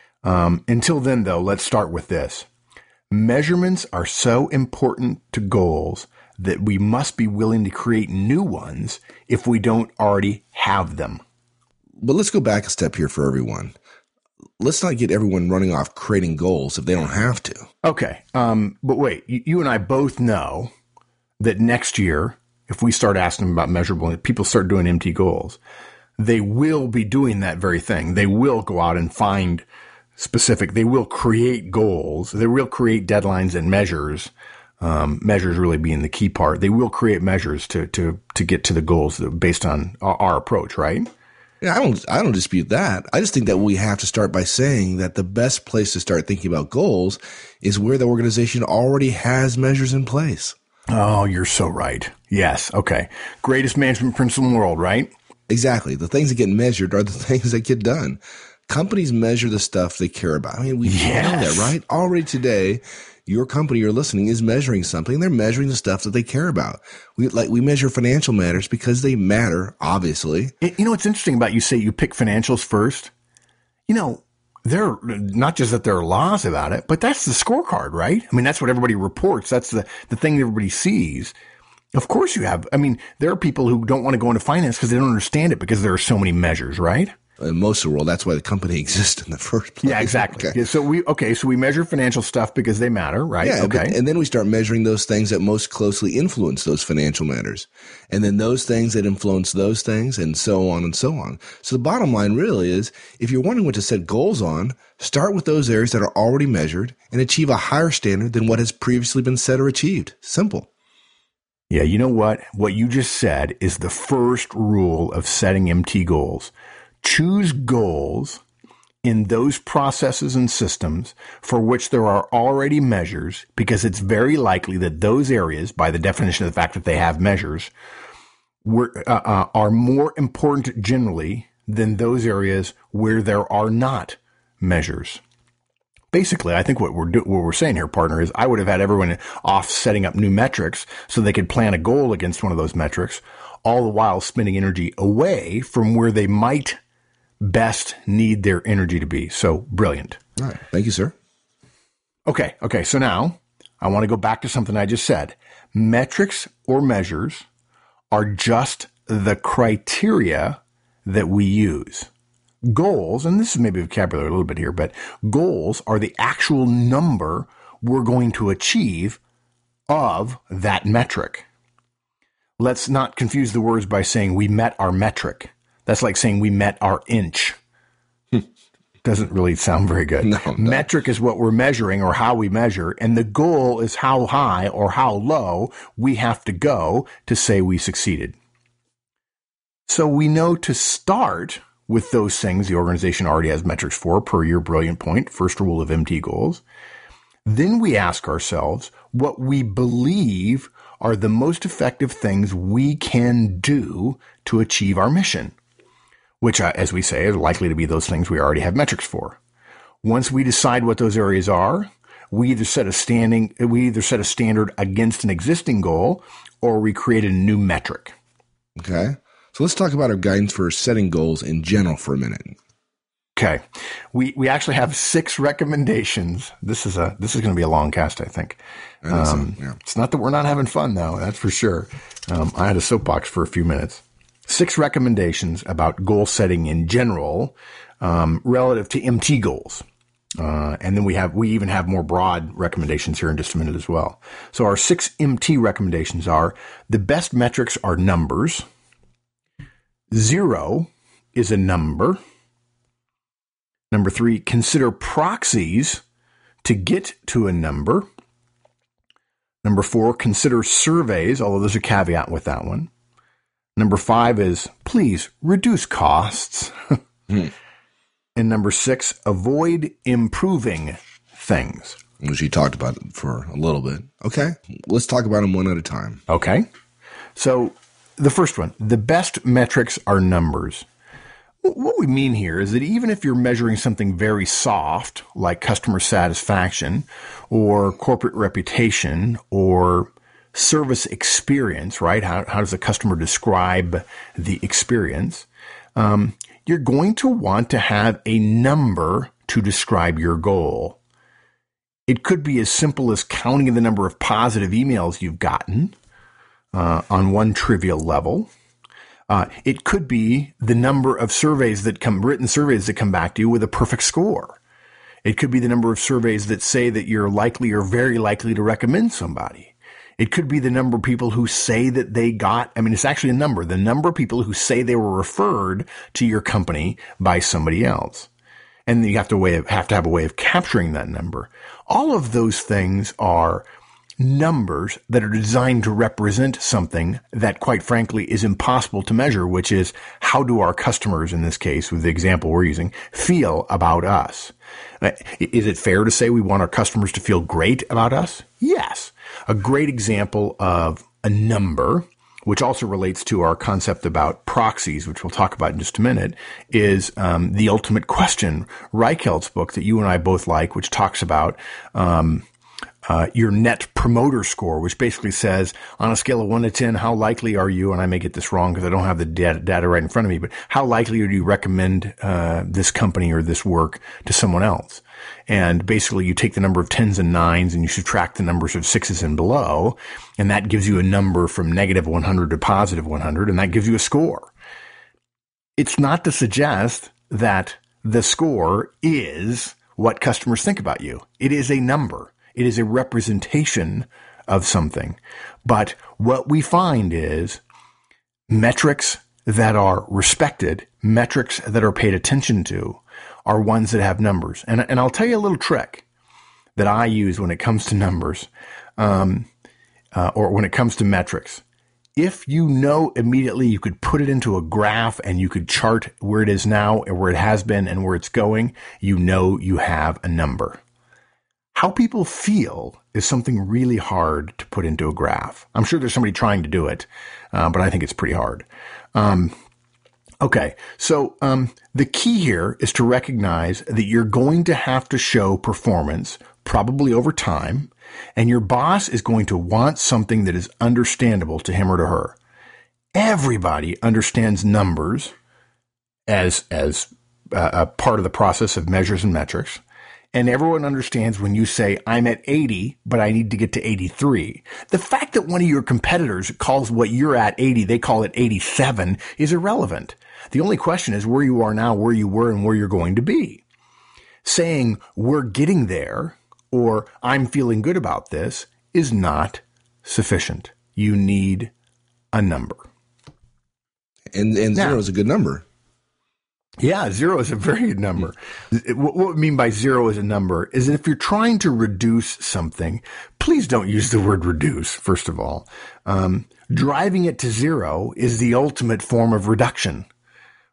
Until then, though, let's start with this. Measurements are so important to goals that we must be willing to create new ones if we don't already have them. But let's go back a step here for everyone. Let's not get everyone running off creating goals if they don't have to. Okay. But wait, you and I both know that next year, if we start asking them about measurable and people start doing MT goals, they will be doing that very thing. They will go out and find specific, they will create goals. They will create deadlines and measures. Measures really being the key part. They will create measures to get to the goals based on our approach, right? Yeah, I don't dispute that. I just think that we have to start by saying that the best place to start thinking about goals is where the organization already has measures in place. Oh, you're so right. Yes. Okay. Greatest management principle in the world, right? Exactly. The things that get measured are the things that get done. Companies measure the stuff they care about. I mean, we know that, right? Already today, your company you're listening is measuring something. They're measuring the stuff that they care about. We measure financial matters because they matter, obviously. You know, what's interesting about you say you pick financials first. You know, they're not just that there are laws about it, but that's the scorecard, right? I mean, that's what everybody reports. That's the thing that everybody sees. Of course you have. I mean, there are people who don't want to go into finance because they don't understand it because there are so many measures, right? In most of the world, that's why the company exists in the first place. Yeah, exactly. Okay. So we measure financial stuff because they matter, right? Yeah, okay. And then we start measuring those things that most closely influence those financial matters. And then those things that influence those things, and so on and so on. So the bottom line really is, if you're wondering what to set goals on, start with those areas that are already measured and achieve a higher standard than what has previously been set or achieved. Simple. Yeah, you know what? What you just said is the first rule of setting MT goals. Choose goals in those processes and systems for which there are already measures, because it's very likely that those areas, by the definition of the fact that they have measures, are more important generally than those areas where there are not measures. Basically, I think what we're saying here, partner, is I would have had everyone off setting up new metrics so they could plan a goal against one of those metrics, all the while spending energy away from where they might best need their energy to be. So brilliant. All right. Thank you, sir. Okay. So now I want to go back to something I just said. Metrics or measures are just the criteria that we use. Goals, and this is maybe vocabulary a little bit here, but goals are the actual number we're going to achieve of that metric. Let's not confuse the words by saying we met our metric. That's like saying we met our inch. Doesn't really sound very good. No. Metric is what we're measuring or how we measure, and the goal is how high or how low we have to go to say we succeeded. So we know to start with those things the organization already has metrics for per your brilliant point, first rule of MT goals. Then we ask ourselves what we believe are the most effective things we can do to achieve our mission, which, as we say, is likely to be those things we already have metrics for. Once we decide what those areas are, we either set a standard against an existing goal, or we create a new metric. Okay. So let's talk about our guidance for setting goals in general for a minute. Okay. We actually have 6 recommendations. This is going to be a long cast, I think. Yeah. It's not that we're not having fun though. That's for sure. I had a soapbox for a few minutes. 6 recommendations about goal setting in general, relative to MT goals. And then we even have more broad recommendations here in just a minute as well. So our 6 MT recommendations are: the best metrics are numbers. 0 is a number. Number 3, consider proxies to get to a number. Number 4, consider surveys, although there's a caveat with that one. Number 5 is, please reduce costs. And number 6, avoid improving things. Which you talked about it for a little bit. Okay. Let's talk about them one at a time. Okay. So the first one, the best metrics are numbers. What we mean here is that even if you're measuring something very soft, like customer satisfaction or corporate reputation or service experience, right? How does the customer describe the experience? You're going to want to have a number to describe your goal. It could be as simple as counting the number of positive emails you've gotten on one trivial level. It could be the number of written surveys that come back to you with a perfect score. It could be the number of surveys that say that you're likely or very likely to recommend somebody. It could be the number of people who say that it's actually a number, the number of people who say they were referred to your company by somebody else. And you have to have a way of capturing that number. All of those things are numbers that are designed to represent something that, quite frankly, is impossible to measure, which is how do our customers, in this case, with the example we're using, feel about us? Is it fair to say we want our customers to feel great about us? Yes. A great example of a number, which also relates to our concept about proxies, which we'll talk about in just a minute, is The Ultimate Question, Reicheld's book that you and I both like, which talks about your net promoter score, which basically says on a scale of 1 to 10, how likely are you, and I may get this wrong because I don't have the data right in front of me, but how likely are you to recommend this company or this work to someone else? And basically you take the number of 10s and 9s and you subtract the numbers of 6s and below, and that gives you a number from negative 100 to positive 100, and that gives you a score. It's not to suggest that the score is what customers think about you. It is a number. It is a representation of something. But what we find is metrics that are respected, metrics that are paid attention to, are ones that have numbers. And I'll tell you a little trick that I use when it comes to numbers, or when it comes to metrics. If you know immediately you could put it into a graph and you could chart where it is now and where it has been and where it's going, you know you have a number. How people feel is something really hard to put into a graph. I'm sure there's somebody trying to do it, but I think it's pretty hard. Okay, so the key here is to recognize that you're going to have to show performance, probably over time, and your boss is going to want something that is understandable to him or to her. Everybody understands numbers as a part of the process of measures and metrics. And everyone understands when you say, I'm at 80, but I need to get to 83. The fact that one of your competitors calls what you're at 80, they call it 87, is irrelevant. The only question is where you are now, where you were, and where you're going to be. Saying, we're getting there, or I'm feeling good about this, is not sufficient. You need a number. And 0 is a good number. Yeah, 0 is a very good number. What we mean by 0 as a number is that if you're trying to reduce something, please don't use the word reduce, first of all. Driving it to 0 is the ultimate form of reduction,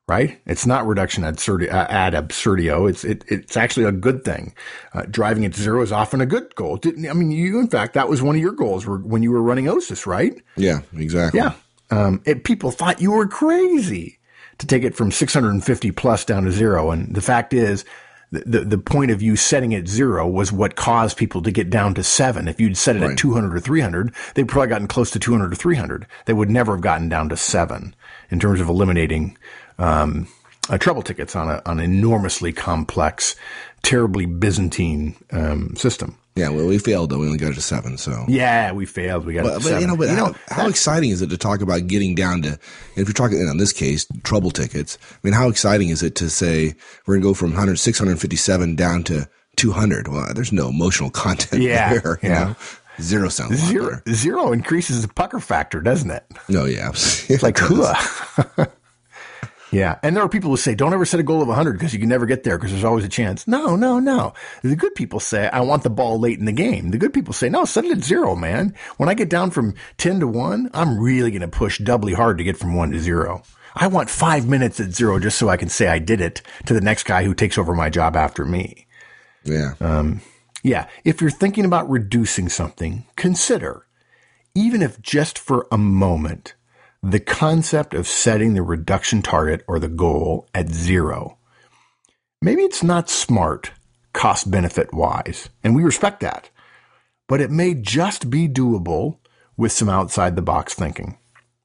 right? It's not reduction ad absurdio. It's actually a good thing. Driving it to zero is often a good goal. In fact, that was one of your goals when you were running OSIS, right? Yeah, exactly. Yeah. People thought you were crazy to take it from 650 plus down to zero. And the fact is, the point of you setting it zero was what caused people to get down to 7. If you'd set it at 200 or 300, they'd probably gotten close to 200 or 300. They would never have gotten down to 7 in terms of eliminating trouble tickets on an enormously complex, terribly Byzantine system. Yeah, well, we failed though. We only got to 7. So yeah, we failed. We got to 7. How exciting is it to talk about getting down to? If you're talking in this case, trouble tickets. I mean, how exciting is it to say we're going to go from 657 down to 200? Well, there's no emotional content there. You know? Zero sounds zero increases the pucker factor, doesn't it? No, yeah, it's like hooah. Yeah. And there are people who say, don't ever set a goal of 100 because you can never get there because there's always a chance. No. The good people say, I want the ball late in the game. The good people say, no, set it at 0, man. When I get down from 10 to 1, I'm really going to push doubly hard to get from 1 to 0. I want 5 minutes at 0 just so I can say I did it to the next guy who takes over my job after me. Yeah. Yeah. If you're thinking about reducing something, consider, even if just for a moment, the concept of setting the reduction target or the goal at 0. Maybe it's not smart, cost benefit wise, and we respect that, but it may just be doable with some outside the box thinking.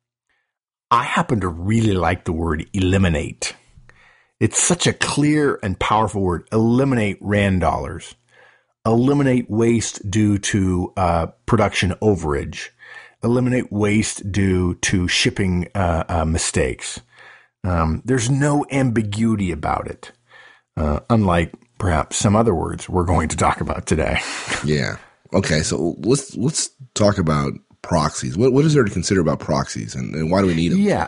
I happen to really like the word eliminate. It's such a clear and powerful word. Eliminate RAND dollars. Eliminate waste due to production overage. Eliminate waste due to shipping mistakes. There's no ambiguity about it, unlike perhaps some other words we're going to talk about today. Yeah. Okay. So let's talk about proxies. What is there to consider about proxies, and why do we need them? Yeah.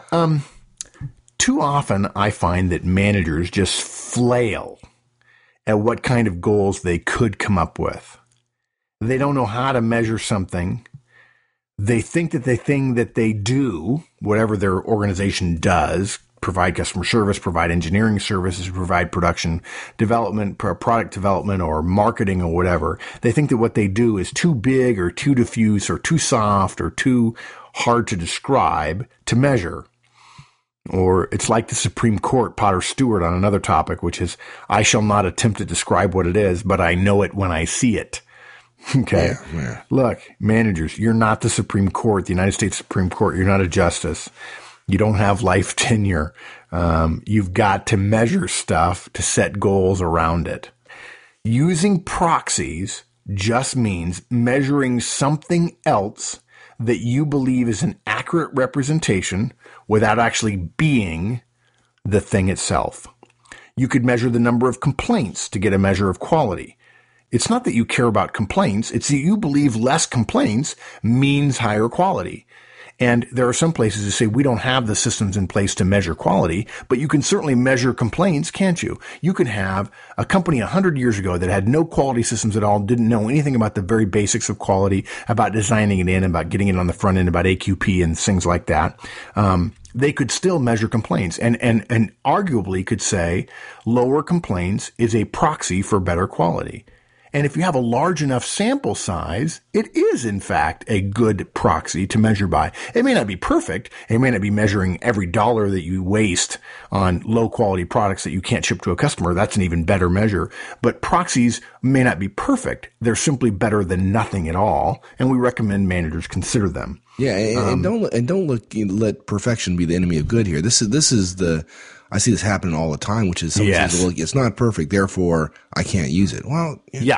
Too often I find that managers just flail at what kind of goals they could come up with. They don't know how to measure something. They think that the thing that they do, whatever their organization does, provide customer service, provide engineering services, provide production development, product development, or marketing or whatever, they think that what they do is too big or too diffuse or too soft or too hard to describe to measure. Or it's like the Supreme Court, Potter Stewart, on another topic, which is, I shall not attempt to describe what it is, but I know it when I see it. Okay. Yeah. Look, managers, you're not the Supreme Court, the United States Supreme Court. You're not a justice. You don't have life tenure. You've got to measure stuff to set goals around it. Using proxies just means measuring something else that you believe is an accurate representation without actually being the thing itself. You could measure the number of complaints to get a measure of quality. It's not that you care about complaints. It's that you believe less complaints means higher quality. And there are some places that say we don't have the systems in place to measure quality, but you can certainly measure complaints, can't you? You can have a company 100 years ago that had no quality systems at all, didn't know anything about the very basics of quality, about designing it in, about getting it on the front end, about AQP and things like that. They could still measure complaints and arguably could say lower complaints is a proxy for better quality. And if you have a large enough sample size, it is, in fact, a good proxy to measure by. It may not be perfect. It may not be measuring every dollar that you waste on low-quality products that you can't ship to a customer. That's an even better measure. But proxies may not be perfect. They're simply better than nothing at all, and we recommend managers consider them. Yeah, and don't let perfection be the enemy of good here. This is the I see this happening all the time, which is someone says, well, it's not perfect, therefore I can't use it. Well,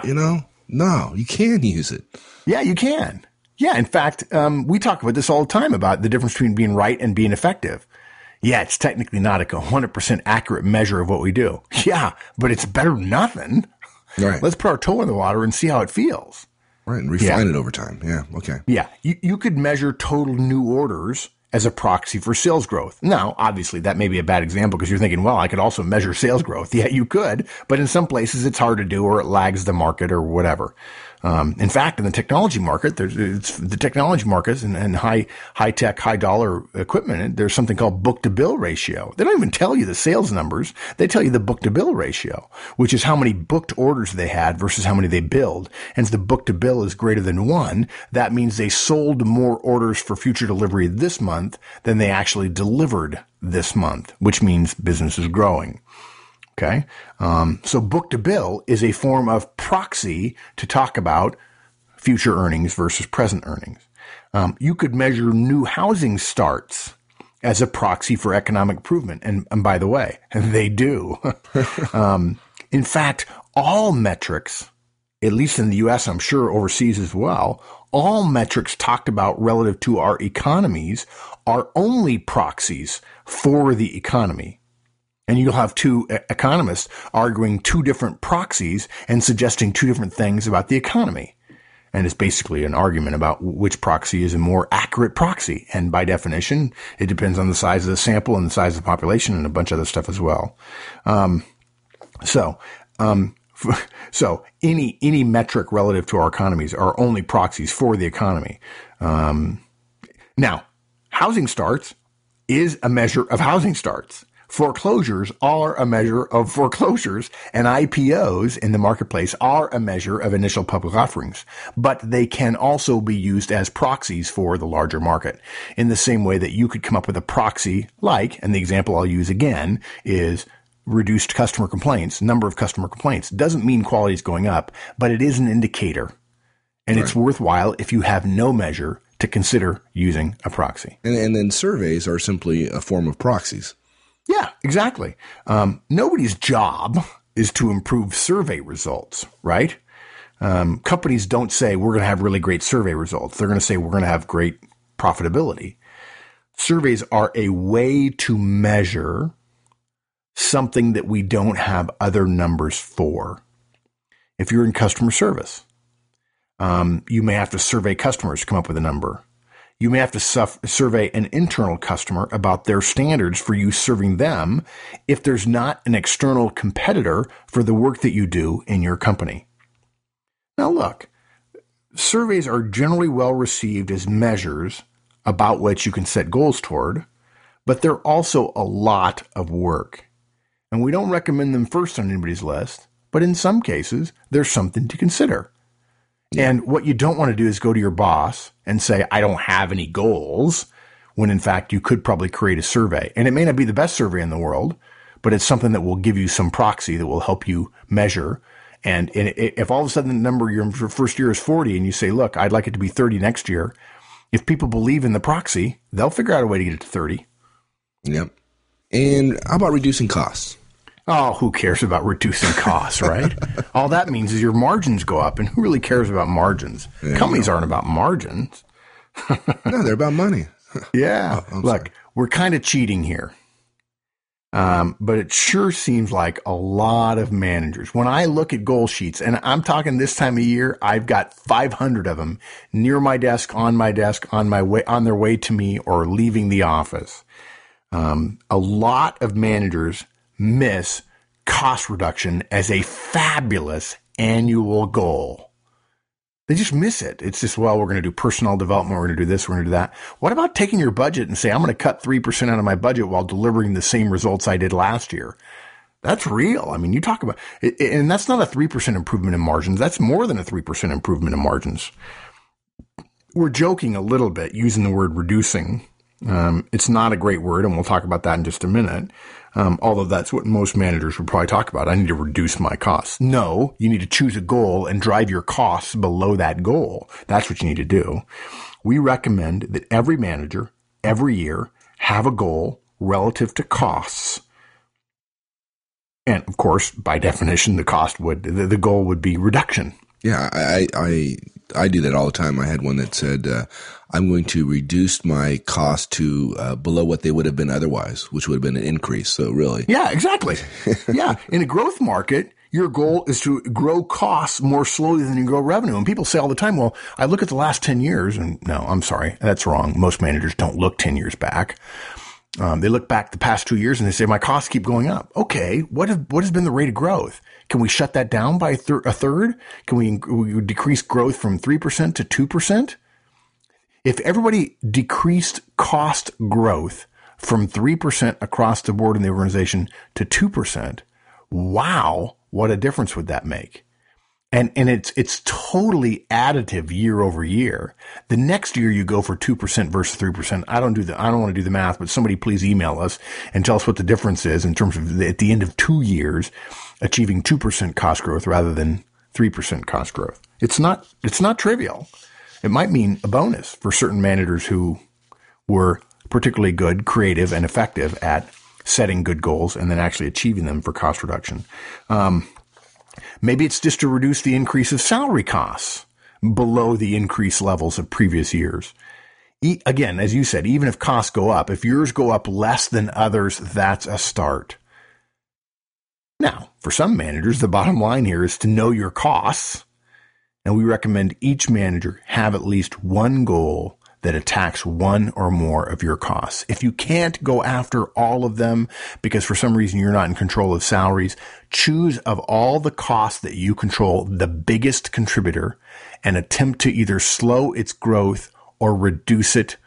no, you can use it. Yeah, you can. Yeah, in fact, we talk about this all the time about the difference between being right and being effective. Yeah, it's technically not a 100% accurate measure of what we do. Yeah, but it's better than nothing. Right. Let's put our toe in the water and see how it feels. Right, and refine it over time. Yeah, okay. Yeah, you could measure total new orders as a proxy for sales growth. Now, obviously, that may be a bad example because you're thinking, well, I could also measure sales growth. Yeah, you could, but in some places it's hard to do or it lags the market or whatever. In fact, in the technology market, the technology markets and high tech, high dollar equipment, there's something called book to bill ratio. They don't even tell you the sales numbers. They tell you the book to bill ratio, which is how many booked orders they had versus how many they billed. And if the book to bill is greater than 1, that means they sold more orders for future delivery this month than they actually delivered this month, which means business is growing. Okay. So book to bill is a form of proxy to talk about future earnings versus present earnings. You could measure new housing starts as a proxy for economic improvement. And by the way, they do. In fact, all metrics, at least in the US, I'm sure overseas as well, all metrics talked about relative to our economies are only proxies for the economy. And you'll have two economists arguing two different proxies and suggesting two different things about the economy. And it's basically an argument about which proxy is a more accurate proxy. And by definition, it depends on the size of the sample and the size of the population and a bunch of other stuff as well. So any metric relative to our economies are only proxies for the economy. Now, housing starts is a measure of housing starts. Foreclosures are a measure of foreclosures, and IPOs in the marketplace are a measure of initial public offerings, but they can also be used as proxies for the larger market in the same way that you could come up with a proxy like, and the example I'll use again is reduced customer complaints, number of customer complaints. Doesn't mean quality is going up, but it is an indicator, and It's worthwhile if you have no measure to consider using a proxy. And then surveys are simply a form of proxies. Yeah, exactly. Nobody's job is to improve survey results, right? Companies don't say we're going to have really great survey results. They're going to say we're going to have great profitability. Surveys are a way to measure something that we don't have other numbers for. If you're in customer service, you may have to survey customers to come up with a number. You may have to survey an internal customer about their standards for you serving them if there's not an external competitor for the work that you do in your company. Now look, surveys are generally well received as measures about which you can set goals toward, but they're also a lot of work. And we don't recommend them first on anybody's list, but in some cases, there's something to consider. And what you don't want to do is go to your boss and say, I don't have any goals, when in fact you could probably create a survey. And it may not be the best survey in the world, but it's something that will give you some proxy that will help you measure. And if all of a sudden the number your first year is 40 and you say, look, I'd like it to be 30 next year, if people believe in the proxy, they'll figure out a way to get it to 30. Yep. And how about reducing costs? Oh, who cares about reducing costs, right? All that means is your margins go up, and who really cares about margins? Companies aren't about margins. No, they're about money. Yeah. Look, we're kind of cheating here. But it sure seems like a lot of managers. When I look at goal sheets, and I'm talking this time of year, I've got 500 of them near my desk, on their way to me, or leaving the office. A lot of managers miss cost reduction as a fabulous annual goal. They just miss it. It's just, well, we're going to do personnel development. We're going to do this. We're going to do that. What about taking your budget and say, I'm going to cut 3% out of my budget while delivering the same results I did last year? That's real. I mean, you talk about it, and that's not a 3% improvement in margins. That's more than a 3% improvement in margins. We're joking a little bit using the word reducing. It's not a great word, and we'll talk about that in just a minute. Although that's what most managers would probably talk about. I need to reduce my costs. No, you need to choose a goal and drive your costs below that goal. That's what you need to do. We recommend that every manager, every year, have a goal relative to costs. And of course, by definition, the goal would be reduction. Yeah, I do that all the time. I had one that said, I'm going to reduce my cost to below what they would have been otherwise, which would have been an increase. So really. Yeah, exactly. Yeah. In a growth market, Your goal is to grow costs more slowly than you grow revenue. And people say all the time, well, I look at the last 10 years and no, I'm sorry. That's wrong. Most managers don't look 10 years back. They look back the past 2 years and they say, my costs keep going up. Okay. What has been the rate of growth? Can we shut that down by a third? Can we decrease growth from 3% to 2%? If everybody decreased cost growth from 3% across the board in the organization to 2%, wow, what a difference would that make? And it's totally additive year over year. The next year you go for 2% versus 3%. I don't want to do the math, but somebody please email us and tell us what the difference is in terms of at the end of 2 years achieving 2% cost growth rather than 3% cost growth. It's not trivial. It might mean a bonus for certain managers who were particularly good, creative, and effective at setting good goals and then actually achieving them for cost reduction. Maybe it's just to reduce the increase of salary costs below the increased levels of previous years. Again, as you said, even if costs go up, if yours go up less than others, that's a start. Now, for some managers, the bottom line here is to know your costs. And we recommend each manager have at least one goal that attacks one or more of your costs. If you can't go after all of them because for some reason you're not in control of salaries, choose of all the costs that you control the biggest contributor and attempt to either slow its growth or reduce it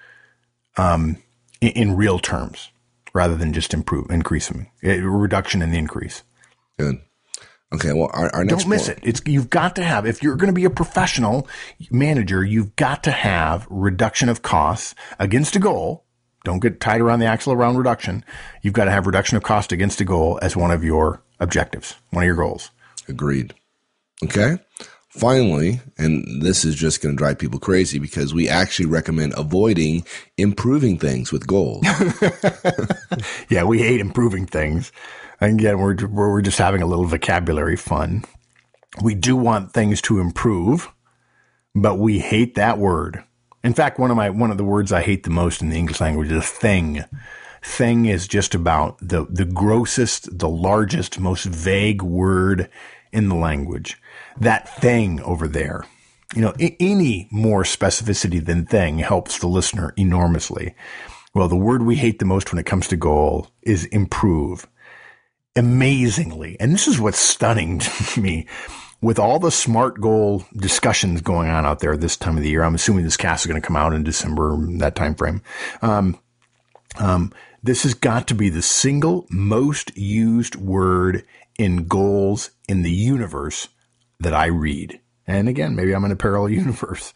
in real terms rather than just increasing a reduction in the increase. Good. Okay, well, our next don't miss it. You've got to have, if you're going to be a professional manager, you've got to have reduction of costs against a goal. Don't get tied around the axle around reduction. You've got to have reduction of cost against a goal as one of your objectives, one of your goals. Agreed. Okay. Finally, and this is just going to drive people crazy because we actually recommend avoiding improving things with goals. Yeah, we hate improving things. And again, we're just having a little vocabulary fun. We do want things to improve, but we hate that word. In fact, one of the words I hate the most in the English language is thing. Thing is just about the grossest, the largest, most vague word in the language. That thing over there. You know, any more specificity than thing helps the listener enormously. Well, the word we hate the most when it comes to goal is improve. Amazingly, and this is what's stunning to me, with all the SMART goal discussions going on out there this time of the year, I'm assuming this cast is going to come out in December, that time frame. This has got to be the single most used word in goals in the universe that I read. And again, maybe I'm in a parallel universe.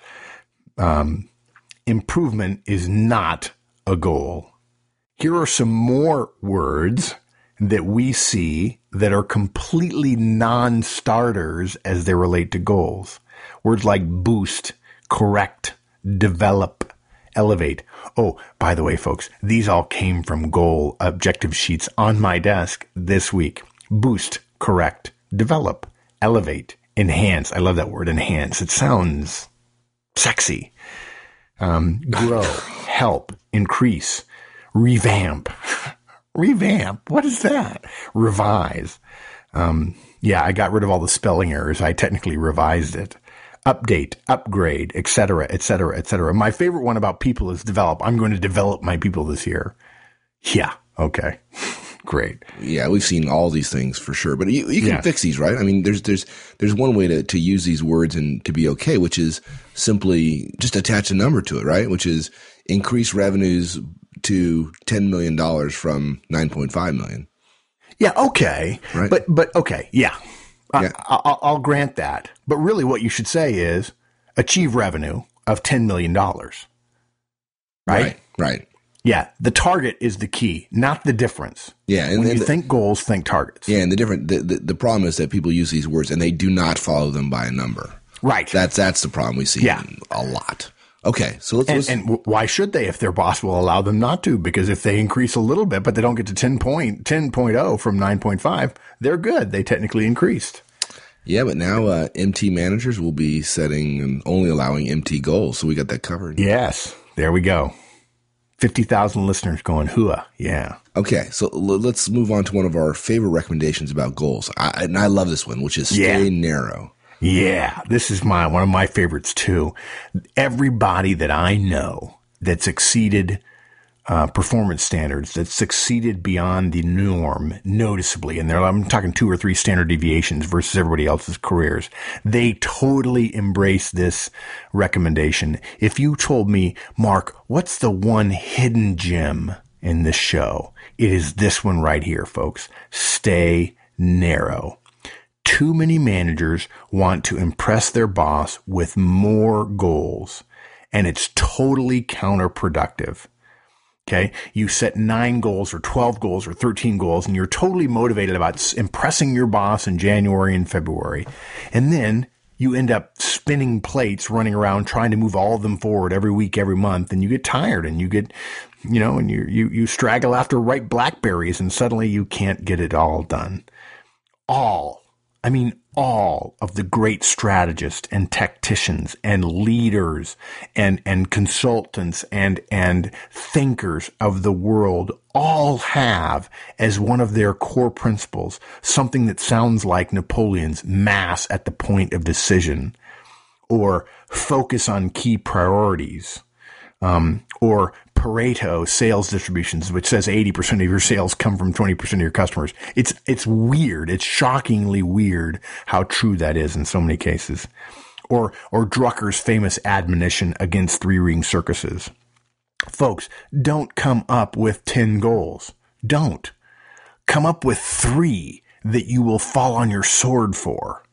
Improvement is not a goal. Here are some more words that we see that are completely non-starters as they relate to goals. Words like boost, correct, develop, elevate. Oh, by the way, folks, these all came from goal objective sheets on my desk this week. Boost, correct, develop, elevate, enhance. I love that word, enhance. It sounds sexy. Grow, help, increase, revamp. Revamp. What is that? Revise. Yeah, I got rid of all the spelling errors. I technically revised it. Update, upgrade, et cetera, et cetera, et cetera. My favorite one about people is develop. I'm going to develop my people this year. Yeah. Okay. Great. Yeah, we've seen all these things for sure, but you can fix these, right? I mean, there's one way to use these words and to be okay, which is simply just attach a number to it, right? Which is increase revenues to $10 million from 9.5 million. Yeah. Okay. Right. But okay. Yeah. Yeah. I'll grant that. But really what you should say is achieve revenue of $10 million. Right? Right. Yeah. The target is the key, not the difference. Yeah. And when you think goals, think targets. Yeah. And the problem is that people use these words and they do not follow them by a number. Right. That's the problem we see a lot. Okay, so let's and why should they if their boss will allow them not to? Because if they increase a little bit, but they don't get to 10.0 from 9.5, they're good. They technically increased. Yeah, but now MT managers will be setting and only allowing MT goals, so we got that covered. Yes, there we go. 50,000 listeners going, hooah. Yeah. Okay, so let's move on to one of our favorite recommendations about goals. And I love this one, which is stay narrow. Yeah, this is one of my favorites too. Everybody that I know that's exceeded performance standards, that succeeded beyond the norm noticeably, and I'm talking 2 or 3 standard deviations versus everybody else's careers, they totally embrace this recommendation. If you told me, Mark, what's the one hidden gem in this show? It is this one right here, folks. Stay narrow. Too many managers want to impress their boss with more goals, and it's totally counterproductive. Okay. You set 9 goals or 12 goals or 13 goals, and you're totally motivated about impressing your boss in January and February. And then you end up spinning plates, running around, trying to move all of them forward every week, every month. And you get tired and you get, and you straggle after ripe blackberries, and suddenly you can't get it all done. All of the great strategists and tacticians and leaders and consultants and thinkers of the world all have as one of their core principles something that sounds like Napoleon's mass at the point of decision, or focus on key priorities, or Pareto sales distributions, which says 80% of your sales come from 20% of your customers. It's weird. It's shockingly weird how true that is in so many cases. Or Drucker's famous admonition against 3-ring circuses. Folks, don't come up with 10 goals. Don't. Come up with 3 that you will fall on your sword for.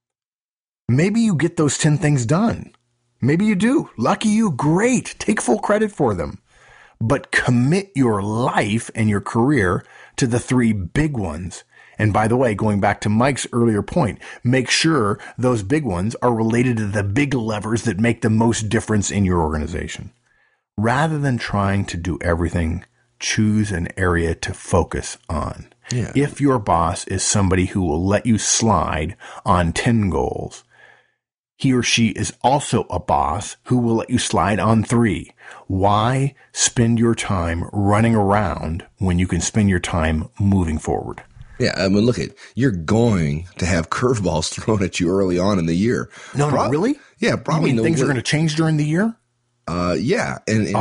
Maybe you get those 10 things done. Maybe you do. Lucky you. Great. Take full credit for them. But commit your life and your career to the 3 big ones. And by the way, going back to Mike's earlier point, make sure those big ones are related to the big levers that make the most difference in your organization. Rather than trying to do everything, choose an area to focus on. Yeah. If your boss is somebody who will let you slide on 10 goals, he or she is also a boss who will let you slide on 3. Why spend your time running around when you can spend your time moving forward? Yeah, I mean, look you're going to have curveballs thrown at you early on in the year. No, really? Yeah, probably. You mean things are going to change during the year? Yeah.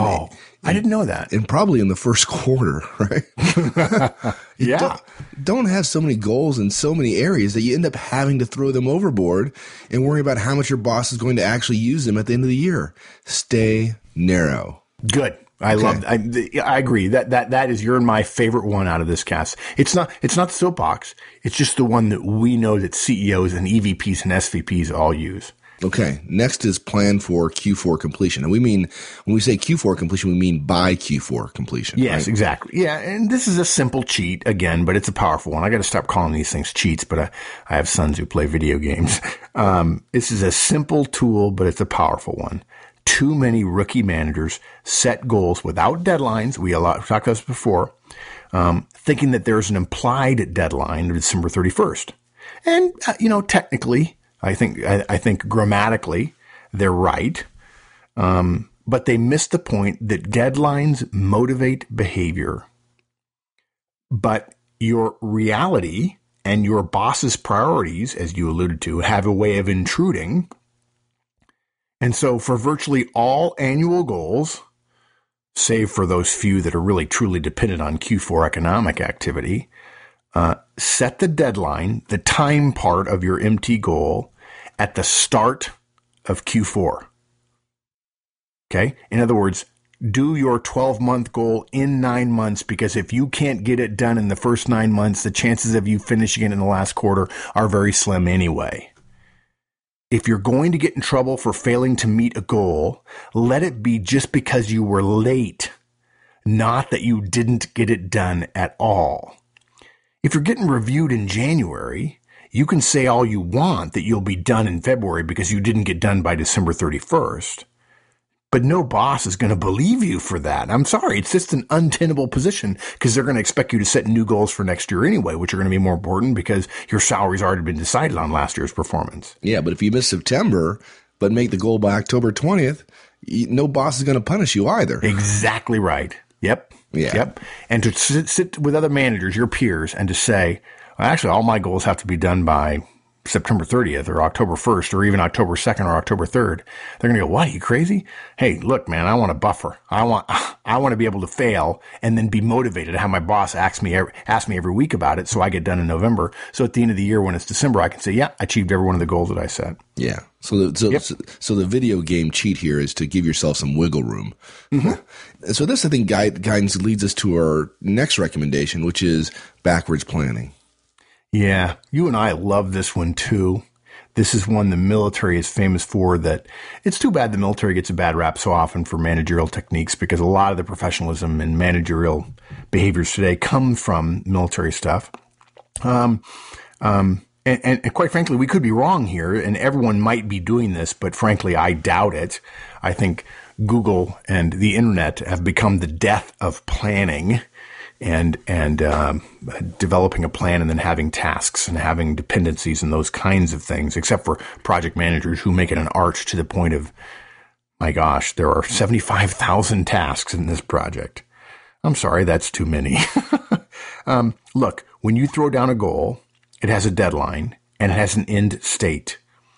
I didn't know that. And probably in the first quarter, right? Yeah. Don't have so many goals in so many areas that you end up having to throw them overboard and worry about how much your boss is going to actually use them at the end of the year. Stay narrow. Good. I agree. That is my favorite one out of this cast. It's not the soapbox. It's just the one that we know that CEOs and EVPs and SVPs all use. Okay. Next is plan for Q4 completion. And when we say Q4 completion, we mean by Q4 completion. Yes, right? Exactly. Yeah. And this is a simple cheat again, but it's a powerful one. I got to stop calling these things cheats, but I have sons who play video games. This is a simple tool, but it's a powerful one. Too many rookie managers set goals without deadlines. We talked about this before, thinking that there's an implied deadline of December 31st. And, technically, I think grammatically they're right. But they miss the point that deadlines motivate behavior. But your reality and your boss's priorities, as you alluded to, have a way of intruding. And so for virtually all annual goals, save for those few that are really truly dependent on Q4 economic activity, set the deadline, the time part of your MT goal at the start of Q4. Okay? In other words, do your 12-month goal in 9 months, because if you can't get it done in the first 9 months, the chances of you finishing it in the last quarter are very slim anyway. If you're going to get in trouble for failing to meet a goal, let it be just because you were late, not that you didn't get it done at all. If you're getting reviewed in January, you can say all you want that you'll be done in February because you didn't get done by December 31st. But no boss is going to believe you for that. I'm sorry. It's just an untenable position because they're going to expect you to set new goals for next year anyway, which are going to be more important because your salary's already been decided on last year's performance. Yeah, but if you miss September, but make the goal by October 20th, no boss is going to punish you either. Exactly right. Yep. Yeah. Yep. And to sit with other managers, your peers, and to say, well, actually, all my goals have to be done by September 30th or October 1st or even October 2nd or October 3rd. They're going to go, what? Are you crazy? Hey, look, man, I want a buffer. I want to be able to fail and then be motivated to have my boss ask me every week about it so I get done in November. So at the end of the year, when it's December, I can say, yeah, I achieved every one of the goals that I set. Yeah. So the video game cheat here is to give yourself some wiggle room. Mm-hmm. So this, I think, guidance leads us to our next recommendation, which is backwards planning. Yeah, you and I love this one too. This is one the military is famous for. That it's too bad the military gets a bad rap so often for managerial techniques, because a lot of the professionalism and managerial behaviors today come from military stuff. And quite frankly, we could be wrong here, and everyone might be doing this, but frankly, I doubt it. I think Google and the internet have become the death of planning. And developing a plan and then having tasks and having dependencies and those kinds of things, except for project managers who make it an art to the point of, my gosh, there are 75,000 tasks in this project. I'm sorry, that's too many. Look, when you throw down a goal, it has a deadline and it has an end state.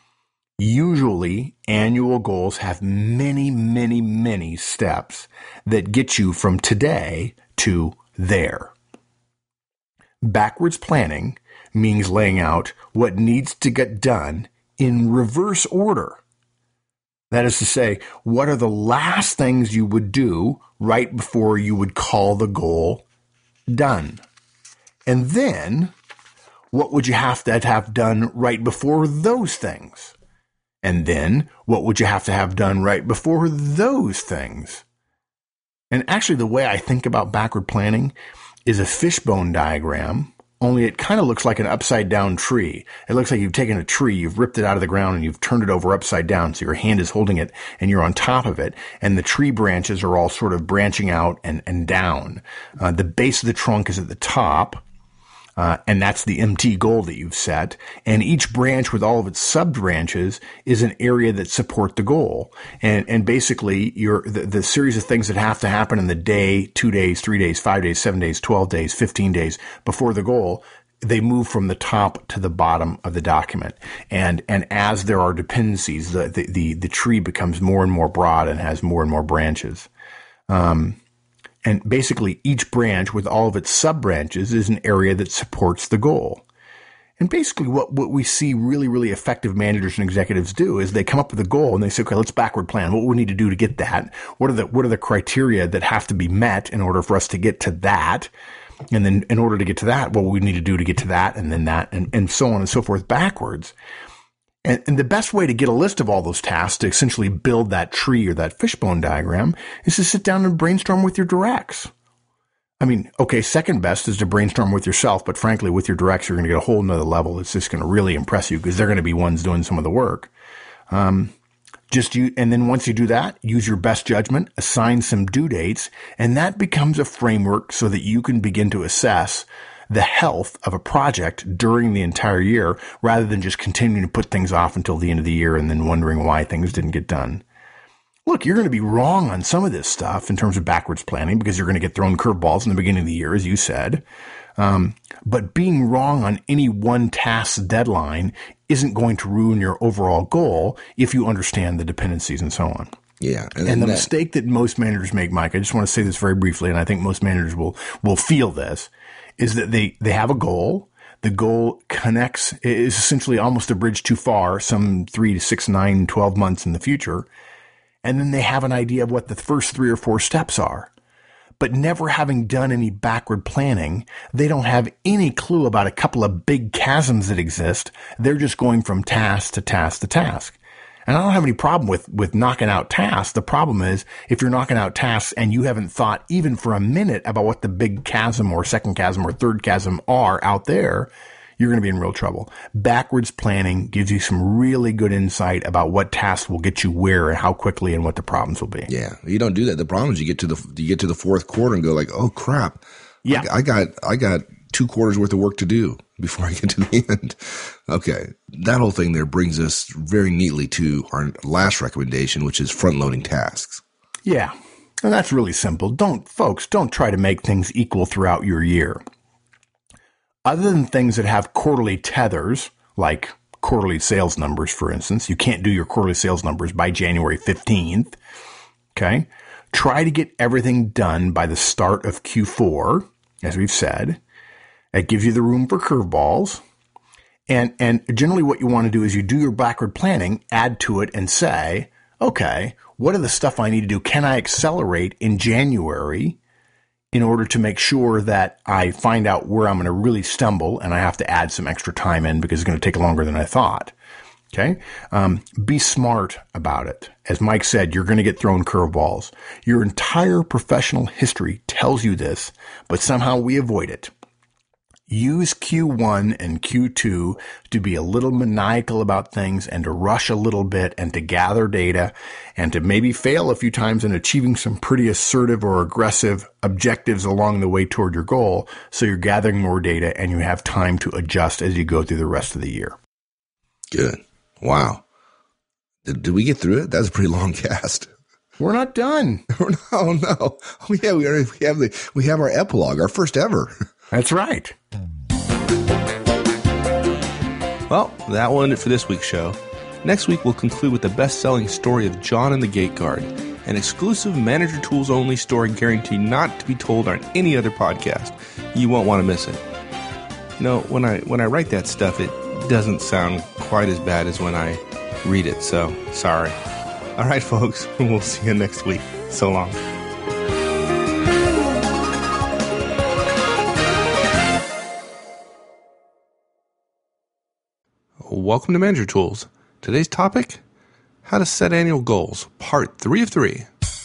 Usually, annual goals have many, many, many steps that get you from today to there. Backwards planning means laying out what needs to get done in reverse order. That is to say, what are the last things you would do right before you would call the goal done? And then, what would you have to have done right before those things? And then, what would you have to have done right before those things? And actually, the way I think about backward planning is a fishbone diagram, only it kind of looks like an upside down tree. It looks like you've taken a tree, you've ripped it out of the ground, and you've turned it over upside down. So your hand is holding it and you're on top of it. And the tree branches are all sort of branching out and down. The base of the trunk is at the top. And that's the MT goal that you've set. And each branch with all of its sub-branches is an area that support the goal. And basically, the series of things that have to happen in the day, 2 days, 3 days, 5 days, 7 days, 12 days, 15 days before the goal, they move from the top to the bottom of the document. And as there are dependencies, the tree becomes more and more broad and has more and more branches. And basically, each branch with all of its sub-branches is an area that supports the goal. And basically, what we see really, really effective managers and executives do is they come up with a goal and they say, okay, let's backward plan. What do we need to do to get that? What are the criteria that have to be met in order for us to get to that? And then in order to get to that, what we need to do to get to that, and then that, and so on and so forth backwards. And the best way to get a list of all those tasks to essentially build that tree or that fishbone diagram is to sit down and brainstorm with your directs. I mean, okay, second best is to brainstorm with yourself, but frankly, with your directs, you're going to get a whole nother level. It's just going to really impress you because they're going to be ones doing some of the work. And then once you do that, use your best judgment, assign some due dates, and that becomes a framework so that you can begin to assess the health of a project during the entire year, rather than just continuing to put things off until the end of the year and then wondering why things didn't get done. Look, you're going to be wrong on some of this stuff in terms of backwards planning because you're going to get thrown curveballs in the beginning of the year, as you said. But being wrong on any one task's deadline isn't going to ruin your overall goal if you understand the dependencies and so on. Yeah. And the mistake that most managers make, Mike, I just want to say this very briefly, and I think most managers will feel this, is that they have a goal. The goal is essentially almost a bridge too far, some 3 to 6, 9, 12 months in the future. And then they have an idea of what the first 3 or 4 steps are. But never having done any backward planning, they don't have any clue about a couple of big chasms that exist. They're just going from task to task to task. And I don't have any problem with knocking out tasks. The problem is if you're knocking out tasks and you haven't thought even for a minute about what the big chasm or second chasm or third chasm are out there, you're going to be in real trouble. Backwards planning gives you some really good insight about what tasks will get you where and how quickly and what the problems will be. Yeah, you don't do that. The problem is you get to the fourth quarter and go like, oh crap, yeah, I got 2 quarters worth of work to do. before I get to the end. Okay. That whole thing there brings us very neatly to our last recommendation, which is front-loading tasks. Yeah. And that's really simple. Don't try to make things equal throughout your year. Other than things that have quarterly tethers, like quarterly sales numbers, for instance, you can't do your quarterly sales numbers by January 15th. Okay. Try to get everything done by the start of Q4, as we've said. It gives you the room for curveballs. And generally what you want to do is you do your backward planning, add to it and say, okay, what are the stuff I need to do? Can I accelerate in January in order to make sure that I find out where I'm going to really stumble and I have to add some extra time in because it's going to take longer than I thought? Okay. Be smart about it. As Mike said, you're going to get thrown curveballs. Your entire professional history tells you this, but somehow we avoid it. Use Q1 and Q2 to be a little maniacal about things and to rush a little bit and to gather data and to maybe fail a few times in achieving some pretty assertive or aggressive objectives along the way toward your goal. So you're gathering more data and you have time to adjust as you go through the rest of the year. Good. Wow. Did we get through it? That's a pretty long cast. We're not done. Oh no. Oh yeah, we have our epilogue, our first ever. That's right. Well, that will end it for this week's show. Next week, we'll conclude with the best-selling story of John and the Gate Guard, an exclusive Manager Tools only story guaranteed not to be told on any other podcast. You won't want to miss it. No, when I write that stuff, it doesn't sound quite as bad as when I read it, so sorry. All right, folks, we'll see you next week. So long. Welcome to Manager Tools. Today's topic, how to set annual goals, part 3 of 3.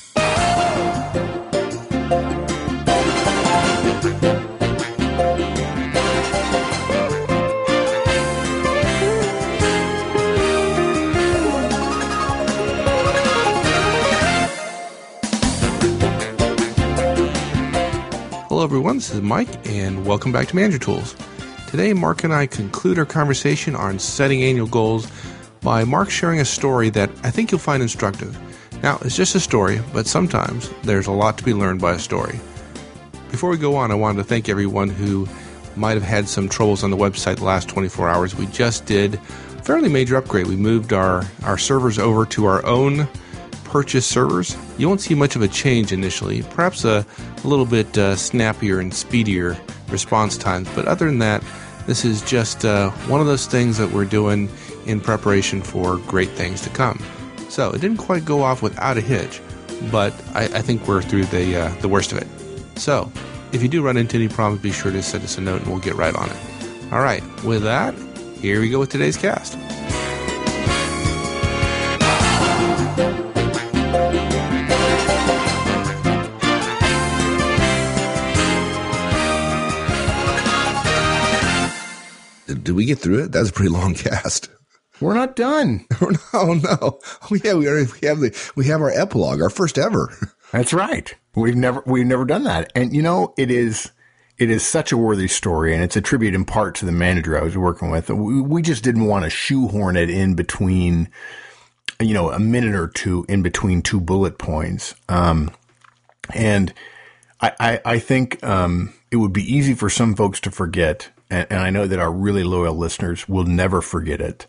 Hello everyone, this is Mike, and welcome back to Manager Tools. Today, Mark and I conclude our conversation on setting annual goals by Mark sharing a story that I think you'll find instructive. Now, it's just a story, but sometimes there's a lot to be learned by a story. Before we go on, I wanted to thank everyone who might have had some troubles on the website the last 24 hours. We just did a fairly major upgrade. We moved our servers over to our own purchase servers. You won't see much of a change initially, perhaps a little bit snappier and speedier response times, but other than that, this is just one of those things that we're doing in preparation for great things to come. So it didn't quite go off without a hitch, but I think we're through the worst of it. So if you do run into any problems, be sure to send us a note and we'll get right on it. All right, with that, here we go with today's cast. Did we get through it? That was a pretty long cast. We're not done. Oh no. Oh yeah, we have our epilogue, our first ever. That's right. We've never done that. And you know, it is such a worthy story, and it's a tribute in part to the manager I was working with. We just didn't want to shoehorn it in between, you know, a minute or two in between two bullet points. And I think it would be easy for some folks to forget, and I know that our really loyal listeners will never forget it,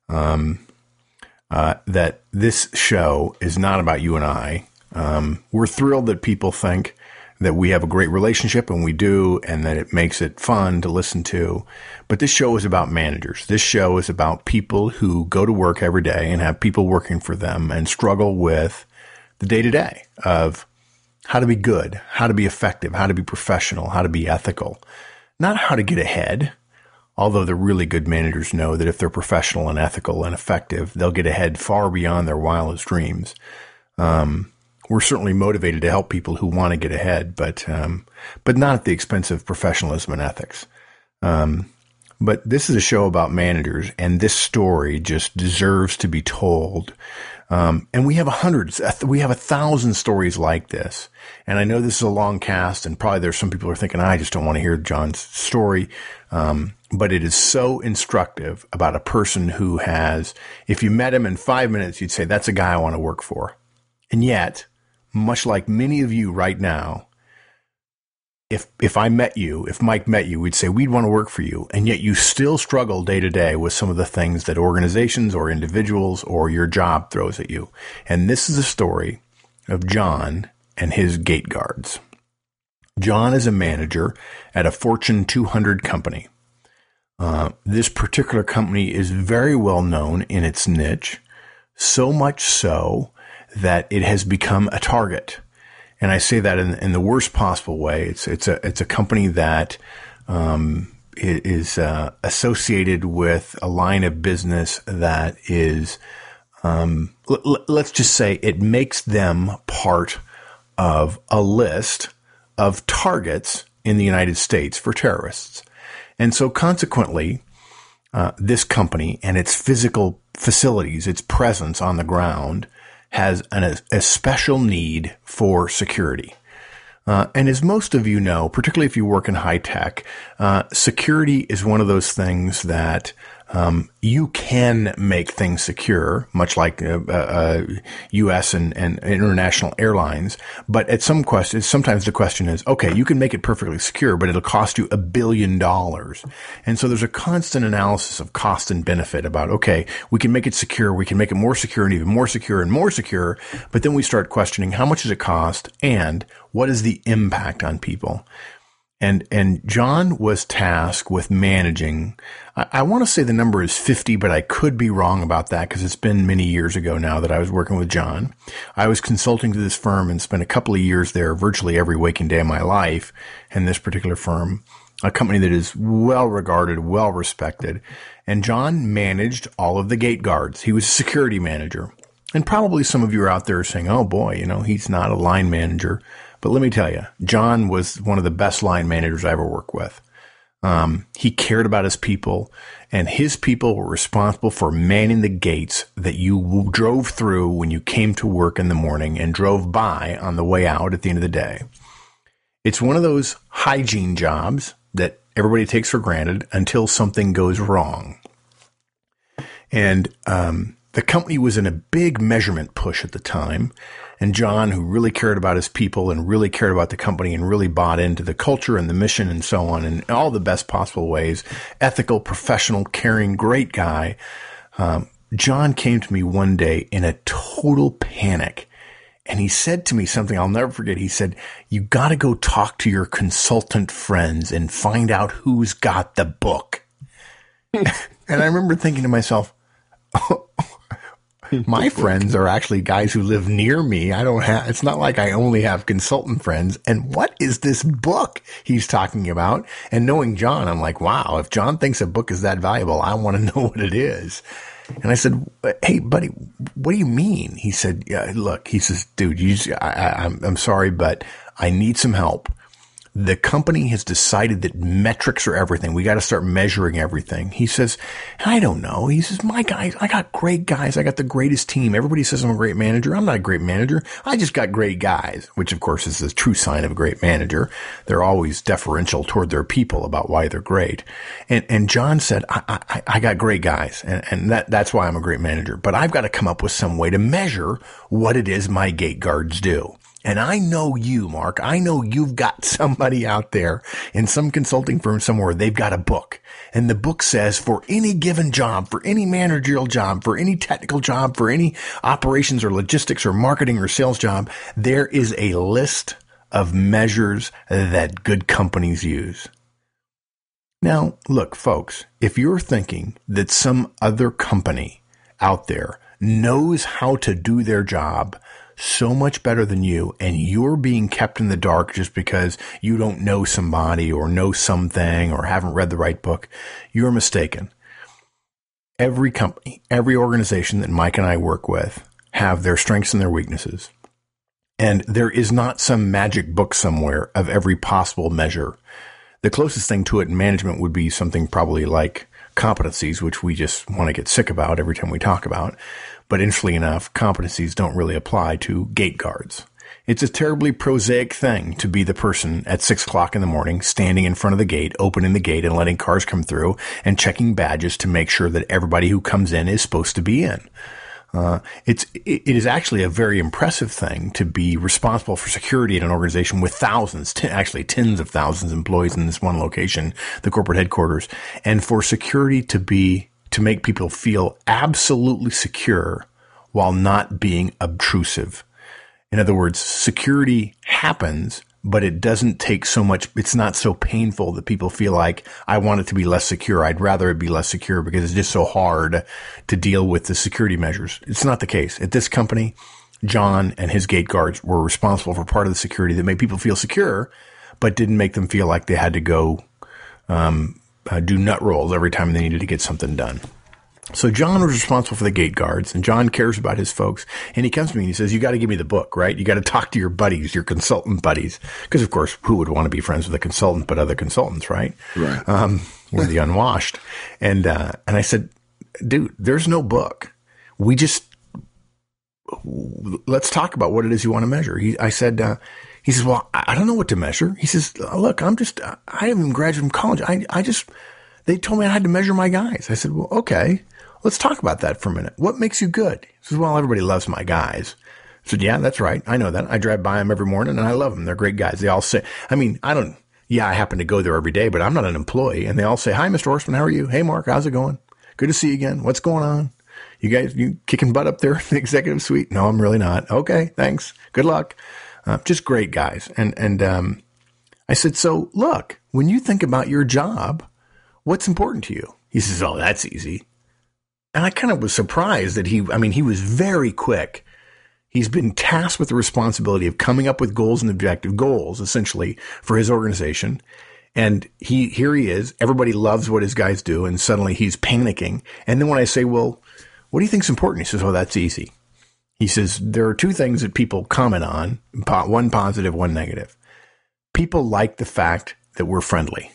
that this show is not about you and I. We're thrilled that people think that we have a great relationship, and we do, and that it makes it fun to listen to. But this show is about managers. This show is about people who go to work every day and have people working for them and struggle with the day-to-day of how to be good, how to be effective, how to be professional, how to be ethical, not how to get ahead. Although the really good managers know that if they're professional and ethical and effective, they'll get ahead far beyond their wildest dreams. We're certainly motivated to help people who want to get ahead, but not at the expense of professionalism and ethics. But this is a show about managers, and this story just deserves to be told. And we have we have 1,000 stories like this. And I know this is a long cast, and probably there's some people who are thinking, I just don't want to hear John's story. But it is so instructive about a person who has, if you met him in 5 minutes, you'd say, that's a guy I want to work for. And yet, much like many of you right now, if I met you, if Mike met you, we'd say we'd want to work for you. And yet you still struggle day to day with some of the things that organizations or individuals or your job throws at you. And this is a story of John and his gate guards. John is a manager at a Fortune 200 company. This particular company is very well known in its niche, so much so that it has become a target. And I say that in the worst possible way. It's a company that is associated with a line of business that is, let's just say, it makes them part of a list of targets in the United States for terrorists. And so consequently, this company and its physical facilities, its presence on the ground, has a special need for security. And as most of you know, particularly if you work in high tech, security is one of those things that you can make things secure, much like U.S. and international airlines. But at sometimes the question is, okay, you can make it perfectly secure, but it'll cost you $1 billion. And so there's a constant analysis of cost and benefit about, okay, we can make it secure, we can make it more secure and even more secure and more secure. But then we start questioning, how much does it cost and what is the impact on people? And John was tasked with managing, I want to say the number is 50, but I could be wrong about that because it's been many years ago now that I was working with John. I was consulting to this firm and spent a couple of years there virtually every waking day of my life in this particular firm, a company that is well regarded, well respected. And John managed all of the gate guards. He was a security manager. And probably some of you are out there saying, oh boy, he's not a line manager. But let me tell you, John was one of the best line managers I ever worked with. He cared about his people, and his people were responsible for manning the gates that you drove through when you came to work in the morning and drove by on the way out at the end of the day. It's one of those hygiene jobs that everybody takes for granted until something goes wrong. And the company was in a big measurement push at the time. And John, who really cared about his people and really cared about the company and really bought into the culture and the mission and so on in all the best possible ways, ethical, professional, caring, great guy. John came to me one day in a total panic. And he said to me something I'll never forget. He said, you got to go talk to your consultant friends and find out who's got the book. And I remember thinking to myself, my friends are actually guys who live near me. It's not like I only have consultant friends. And what is this book he's talking about? And knowing John, I'm like, wow, if John thinks a book is that valuable, I want to know what it is. And I said, hey, buddy, what do you mean? He said, yeah, look, he says, dude, I'm sorry, but I need some help. The company has decided that metrics are everything. We got to start measuring everything. He says, I don't know. He says, my guys, I got great guys. I got the greatest team. Everybody says I'm a great manager. I'm not a great manager. I just got great guys, which of course is the true sign of a great manager. They're always deferential toward their people about why they're great. And John said, I got great guys. And that's why I'm a great manager. But I've got to come up with some way to measure what it is my gate guards do. And I know you, Mark. I know you've got somebody out there in some consulting firm somewhere. They've got a book. And the book says for any given job, for any managerial job, for any technical job, for any operations or logistics or marketing or sales job, there is a list of measures that good companies use. Now, look, folks, if you're thinking that some other company out there knows how to do their job so much better than you, and you're being kept in the dark just because you don't know somebody or know something or haven't read the right book, you're mistaken. Every company, every organization that Mike and I work with have their strengths and their weaknesses. And there is not some magic book somewhere of every possible measure. The closest thing to it in management would be something probably like competencies, which we just want to get sick about every time we talk about. But interestingly enough, competencies don't really apply to gate guards. It's a terribly prosaic thing to be the person at 6 o'clock in the morning, standing in front of the gate, opening the gate and letting cars come through and checking badges to make sure that everybody who comes in is supposed to be in. It is actually a very impressive thing to be responsible for security at an organization with thousands, actually tens of thousands of employees in this one location, the corporate headquarters, and for security to make people feel absolutely secure while not being obtrusive. In other words, security happens, but it doesn't take so much. It's not so painful that people feel like, I want it to be less secure. I'd rather it be less secure because it's just so hard to deal with the security measures. It's not the case. At this company, John and his gate guards were responsible for part of the security that made people feel secure, but didn't make them feel like they had to go do nut rolls every time they needed to get something done. So John was responsible for the gate guards, and John cares about his folks. And he comes to me and he says, you got to give me the book, right? You got to talk to your buddies, your consultant buddies. Because, of course, who would want to be friends with a consultant but other consultants, right? Right. We're the unwashed. And I said, dude, there's no book. Let's talk about what it is you want to measure. He says, well, I don't know what to measure. He says, look, I haven't even graduated from college. They told me I had to measure my guys. I said, well, okay. Let's talk about that for a minute. What makes you good? He says, well, everybody loves my guys. I said, yeah, that's right. I know that. I drive by them every morning and I love them. They're great guys. They all say, I happen to go there every day, but I'm not an employee. And they all say, hi, Mr. Horstman. How are you? Hey, Mark, how's it going? Good to see you again. What's going on? You guys, you kicking butt up there in the executive suite? No, I'm really not. Okay. Thanks. Good luck. Just great guys. And I said, so look, when you think about your job, what's important to you? He says, oh, that's easy. And I kind of was surprised that he was very quick. He's been tasked with the responsibility of coming up with goals and objective goals, essentially, for his organization. And here he is. Everybody loves what his guys do. And suddenly he's panicking. And then when I say, well, what do you think's important? He says, oh, that's easy. He says, there are two things that people comment on, one positive, one negative. People like the fact that we're friendly.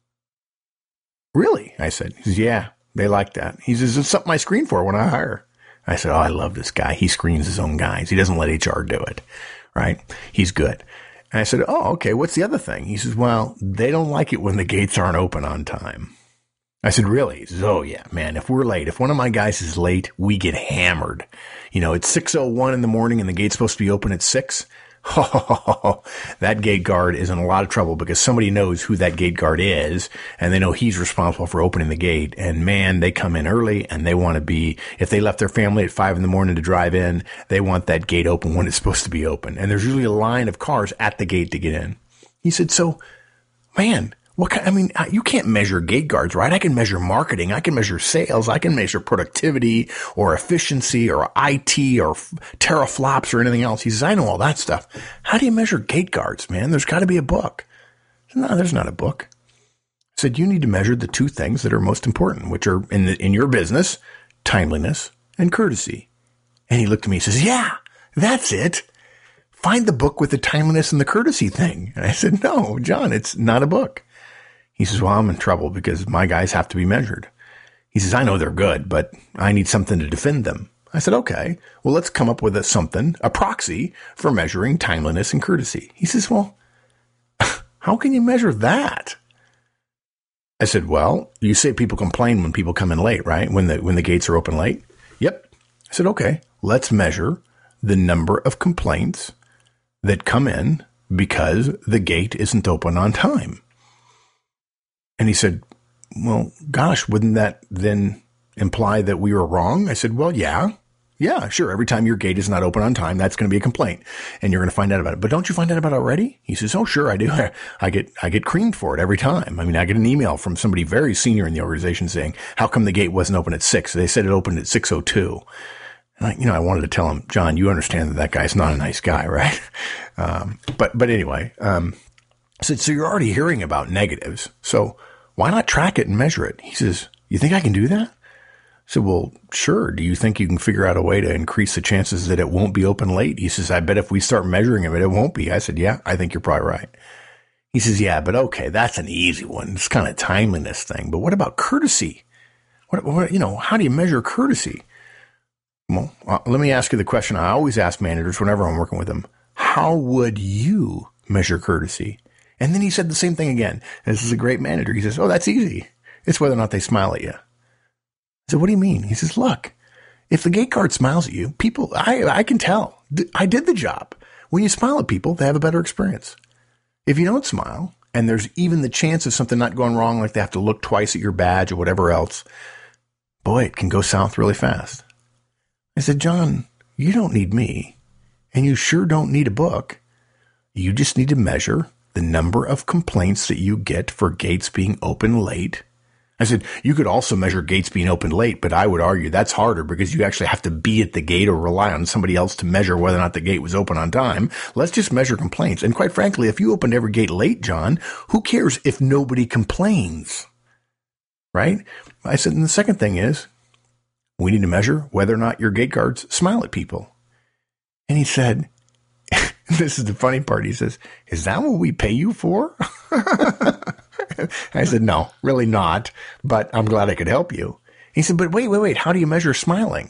Really? I said. He says, yeah, they like that. He says, it's something I screen for when I hire. I said, oh, I love this guy. He screens his own guys. He doesn't let HR do it, right? He's good. And I said, oh, okay, what's the other thing? He says, well, they don't like it when the gates aren't open on time. I said, really? He says, oh, yeah, man, if we're late, if one of my guys is late, we get hammered. It's 6:01 in the morning and the gate's supposed to be open at 6. Oh, that gate guard is in a lot of trouble because somebody knows who that gate guard is and they know he's responsible for opening the gate. And man, they come in early and they want to be, if they left their family at 5 in the morning to drive in, they want that gate open when it's supposed to be open. And there's usually a line of cars at the gate to get in. He said, so man, you can't measure gate guards, right? I can measure marketing. I can measure sales. I can measure productivity or efficiency or IT or teraflops or anything else. He says, I know all that stuff. How do you measure gate guards, man? There's got to be a book. No, there's not a book. I said, you need to measure the two things that are most important, which are in your business, timeliness and courtesy. And he looked at me and says, yeah, that's it. Find the book with the timeliness and the courtesy thing. And I said, no, John, it's not a book. He says, well, I'm in trouble because my guys have to be measured. He says, I know they're good, but I need something to defend them. I said, okay, well, let's come up with a proxy for measuring timeliness and courtesy. He says, well, how can you measure that? I said, well, you say people complain when people come in late, right? When the gates are open late. Yep. I said, okay, let's measure the number of complaints that come in because the gate isn't open on time. And he said, well, gosh, wouldn't that then imply that we were wrong? I said, well, yeah, sure. Every time your gate is not open on time, that's going to be a complaint and you're going to find out about it. But don't you find out about it already? He says, oh, sure, I do. I get creamed for it every time. I get an email from somebody very senior in the organization saying, how come the gate wasn't open at 6? They said it opened at 6:02. And I wanted to tell him, John, you understand that guy's not a nice guy, right? But anyway, I said, so you're already hearing about negatives. So why not track it and measure it? He says, you think I can do that? I said, well, sure. Do you think you can figure out a way to increase the chances that it won't be open late? He says, I bet if we start measuring it won't be. I said, yeah, I think you're probably right. He says, yeah, but okay, that's an easy one. It's kind of timeliness thing. But what about courtesy? What how do you measure courtesy? Well, let me ask you the question I always ask managers whenever I'm working with them. How would you measure courtesy? And then he said the same thing again. This is a great manager. He says, oh, that's easy. It's whether or not they smile at you. I said, what do you mean? He says, look, if the gate guard smiles at you, people, I can tell. I did the job. When you smile at people, they have a better experience. If you don't smile, and there's even the chance of something not going wrong, like they have to look twice at your badge or whatever else, boy, it can go south really fast. I said, John, you don't need me, and you sure don't need a book. You just need to measure the number of complaints that you get for gates being open late. I said, you could also measure gates being open late, but I would argue that's harder because you actually have to be at the gate or rely on somebody else to measure whether or not the gate was open on time. Let's just measure complaints. And quite frankly, if you opened every gate late, John, who cares if nobody complains? Right? I said, and the second thing is, we need to measure whether or not your gate guards smile at people. And he said, this is the funny part. He says, is that what we pay you for? I said, no, really not, but I'm glad I could help you. He said, but wait, how do you measure smiling?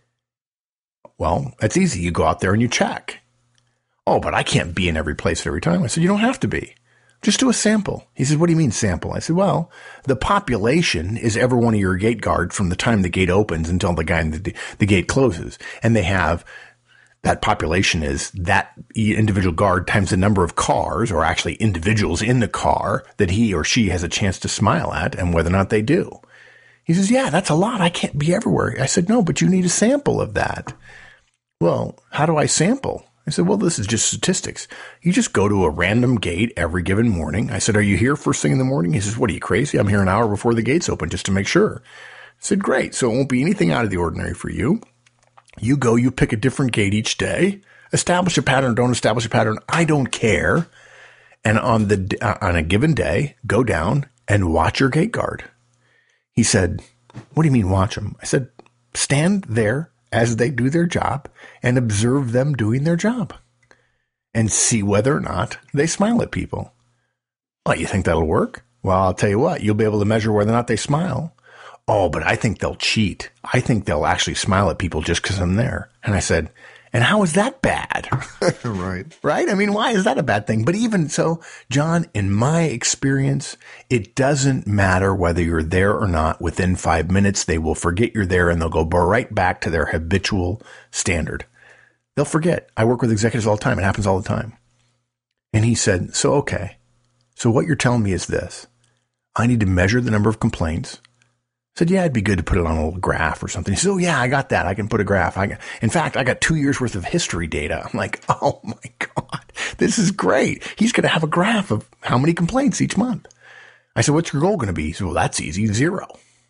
Well, that's easy. You go out there and you check. Oh, but I can't be in every place at every time. I said, you don't have to be. Just do a sample. He said, what do you mean sample? I said, well, the population is every one of your gate guards from the time the gate opens until the guy in the gate closes. And they have, that population is that individual guard times the number of cars, or actually individuals in the car, that he or she has a chance to smile at and whether or not they do. He says, yeah, that's a lot. I can't be everywhere. I said, no, but you need a sample of that. Well, how do I sample? I said, well, this is just statistics. You just go to a random gate every given morning. I said, are you here first thing in the morning? He says, what, are you crazy? I'm here an hour before the gates open just to make sure. I said, great. So it won't be anything out of the ordinary for you. You go, you pick a different gate each day, establish a pattern, don't establish a pattern. I don't care. And on a given day, go down and watch your gate guard. He said, what do you mean watch them? I said, stand there as they do their job and observe them doing their job and see whether or not they smile at people. Well, you think that'll work? Well, I'll tell you what, you'll be able to measure whether or not they smile. Oh, but I think they'll cheat. I think they'll actually smile at people just because I'm there. And I said, and how is that bad? Right. Right? I mean, why is that a bad thing? But even so, John, in my experience, it doesn't matter whether you're there or not. Within 5 minutes, they will forget you're there and they'll go right back to their habitual standard. They'll forget. I work with executives all the time. It happens all the time. And he said, so, okay. So what you're telling me is this. I need to measure the number of complaints. I said, yeah, it'd be good to put it on a little graph or something. He said, oh, yeah, I got that. I can put a graph. In fact, I got 2 years worth of history data. I'm like, oh, my God, this is great. He's going to have a graph of how many complaints each month. I said, what's your goal going to be? He said, well, that's easy, 0.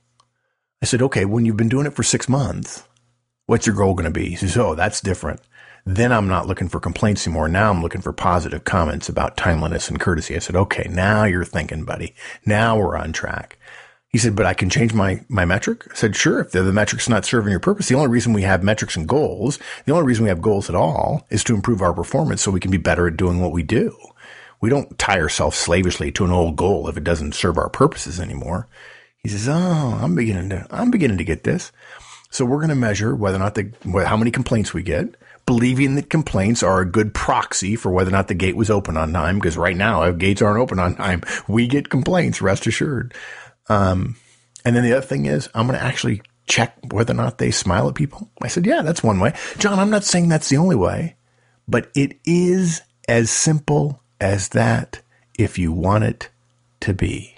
I said, okay, when you've been doing it for 6 months, what's your goal going to be? He says, oh, that's different. Then I'm not looking for complaints anymore. Now I'm looking for positive comments about timeliness and courtesy. I said, okay, now you're thinking, buddy. Now we're on track. He said, but I can change my metric? I said, sure, if the metric's not serving your purpose. The only reason we have metrics and goals, the only reason we have goals at all is to improve our performance so we can be better at doing what we do. We don't tie ourselves slavishly to an old goal if it doesn't serve our purposes anymore. He says, oh, I'm beginning to get this. So we're going to measure whether or not how many complaints we get, believing that complaints are a good proxy for whether or not the gate was open on time, because right now, if gates aren't open on time, we get complaints, rest assured. And then the other thing is I'm going to actually check whether or not they smile at people. I said, yeah, that's one way. John, I'm not saying that's the only way, but it is as simple as that if you want it to be.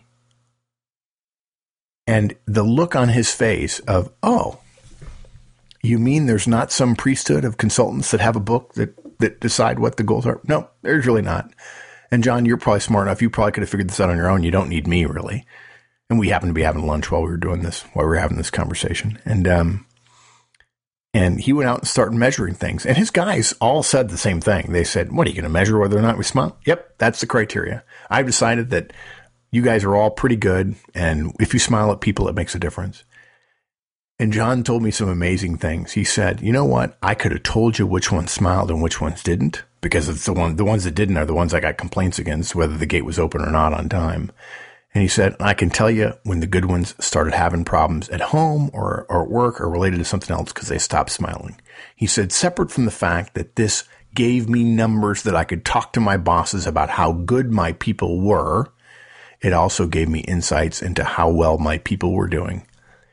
And the look on his face of, oh, you mean there's not some priesthood of consultants that have a book that decide what the goals are? No, there's really not. And John, you're probably smart enough. You probably could have figured this out on your own. You don't need me, really. And we happened to be having lunch while we were having this conversation. And he went out and started measuring things. And his guys all said the same thing. They said, what, are you going to measure whether or not we smile? Yep, that's the criteria. I've decided that you guys are all pretty good. And if you smile at people, it makes a difference. And John told me some amazing things. He said, you know what? I could have told you which ones smiled and which ones didn't, because it's the ones that didn't are the ones I got complaints against, whether the gate was open or not on time. And he said, I can tell you when the good ones started having problems at home or at work or related to something else because they stopped smiling. He said, separate from the fact that this gave me numbers that I could talk to my bosses about how good my people were, it also gave me insights into how well my people were doing.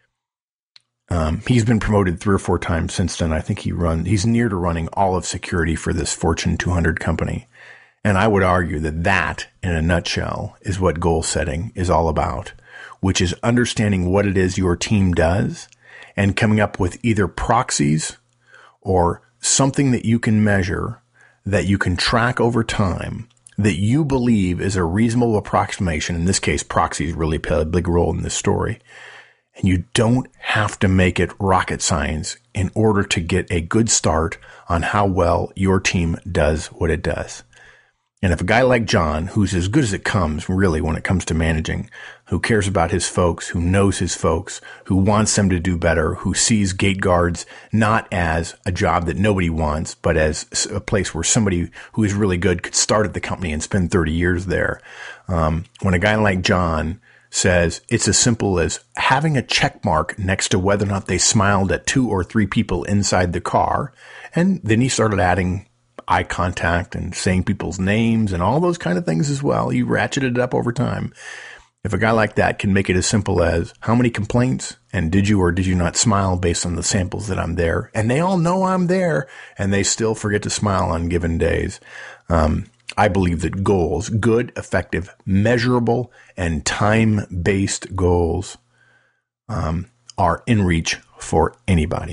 He's been promoted 3 or 4 times since then. I think he's near to running all of security for this Fortune 200 company. And I would argue that in a nutshell is what goal setting is all about, which is understanding what it is your team does and coming up with either proxies or something that you can measure, that you can track over time, that you believe is a reasonable approximation. In this case, proxies really play a big role in this story. And you don't have to make it rocket science in order to get a good start on how well your team does what it does. And if a guy like John, who's as good as it comes, really, when it comes to managing, who cares about his folks, who knows his folks, who wants them to do better, who sees gate guards not as a job that nobody wants, but as a place where somebody who is really good could start at the company and spend 30 years there. When a guy like John says it's as simple as having a check mark next to whether or not they smiled at 2 or 3 people inside the car, and then he started adding eye contact and saying people's names and all those kind of things as well. You ratcheted it up over time. If a guy like that can make it as simple as how many complaints and did you or did you not smile based on the samples that I'm there, and they all know I'm there and they still forget to smile on given days. I believe that goals, good, effective, measurable, and time-based goals, are in reach for anybody.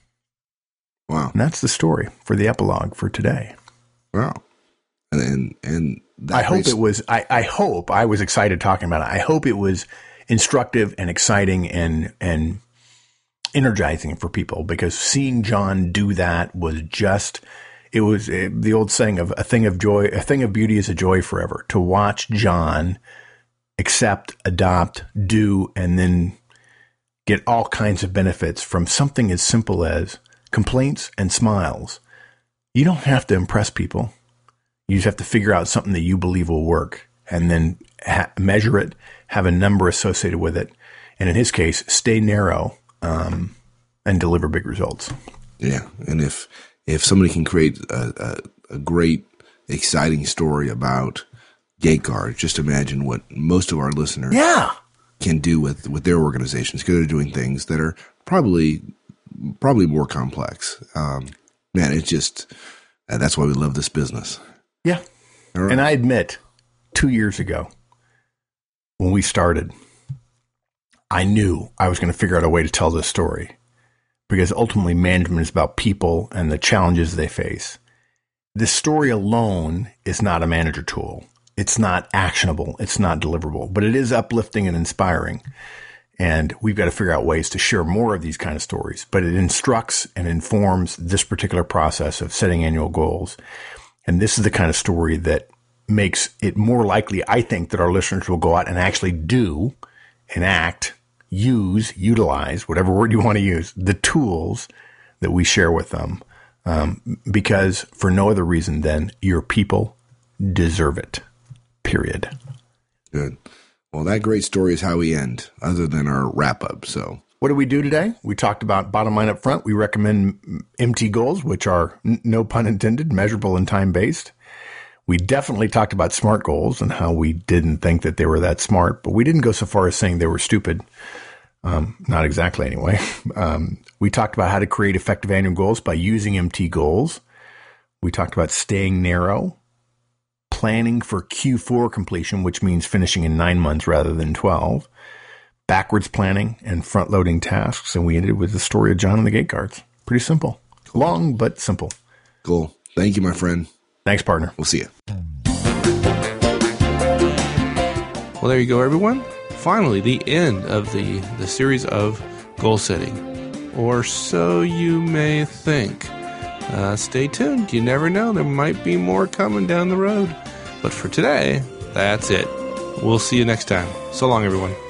Wow. And that's the story for the epilogue for today. Wow. And I hope I was excited talking about it. I hope it was instructive and exciting and energizing for people, because seeing John do that was just, it was the old saying of a thing of beauty is a joy forever. To watch John accept, adopt, do, and then get all kinds of benefits from something as simple as complaints and smiles. You don't have to impress people. You just have to figure out something that you believe will work and then measure it, have a number associated with it. And in his case, stay narrow, and deliver big results. Yeah. And if somebody can create a great, exciting story about gate guards, just imagine what most of our listeners can do with their organizations, because they're doing things that are probably more complex. Man, it's just, that's why we love this business. Yeah. Right. And I admit 2 years ago when we started, I knew I was going to figure out a way to tell this story, because ultimately management is about people and the challenges they face. This story alone is not a manager tool. It's not actionable. It's not deliverable, but it is uplifting and inspiring. And we've got to figure out ways to share more of these kind of stories, but it instructs and informs this particular process of setting annual goals. And this is the kind of story that makes it more likely, I think, that our listeners will go out and actually do, enact, utilize, whatever word you want to use, the tools that we share with them. Because for no other reason than your people deserve it. Period. Good. Well, that great story is how we end, other than our wrap up. So what did we do today? We talked about bottom line up front. We recommend MT goals, which are, no pun intended, measurable and time-based. We definitely talked about SMART goals and how we didn't think that they were that smart, but we didn't go so far as saying they were stupid. Not exactly anyway. We talked about how to create effective annual goals by using MT goals. We talked about staying narrow, planning for Q4 completion, which means finishing in 9 months rather than 12. Backwards planning and front-loading tasks, and we ended with the story of John and the gate guards. Pretty simple. Long, but simple. Cool. Thank you, my friend. Thanks, partner. We'll see you. Well, there you go, everyone. Finally, the end of the series of goal setting. Or so you may think. Stay tuned. You never know. There might be more coming down the road. But for today, that's it. We'll see you next time. So long, everyone.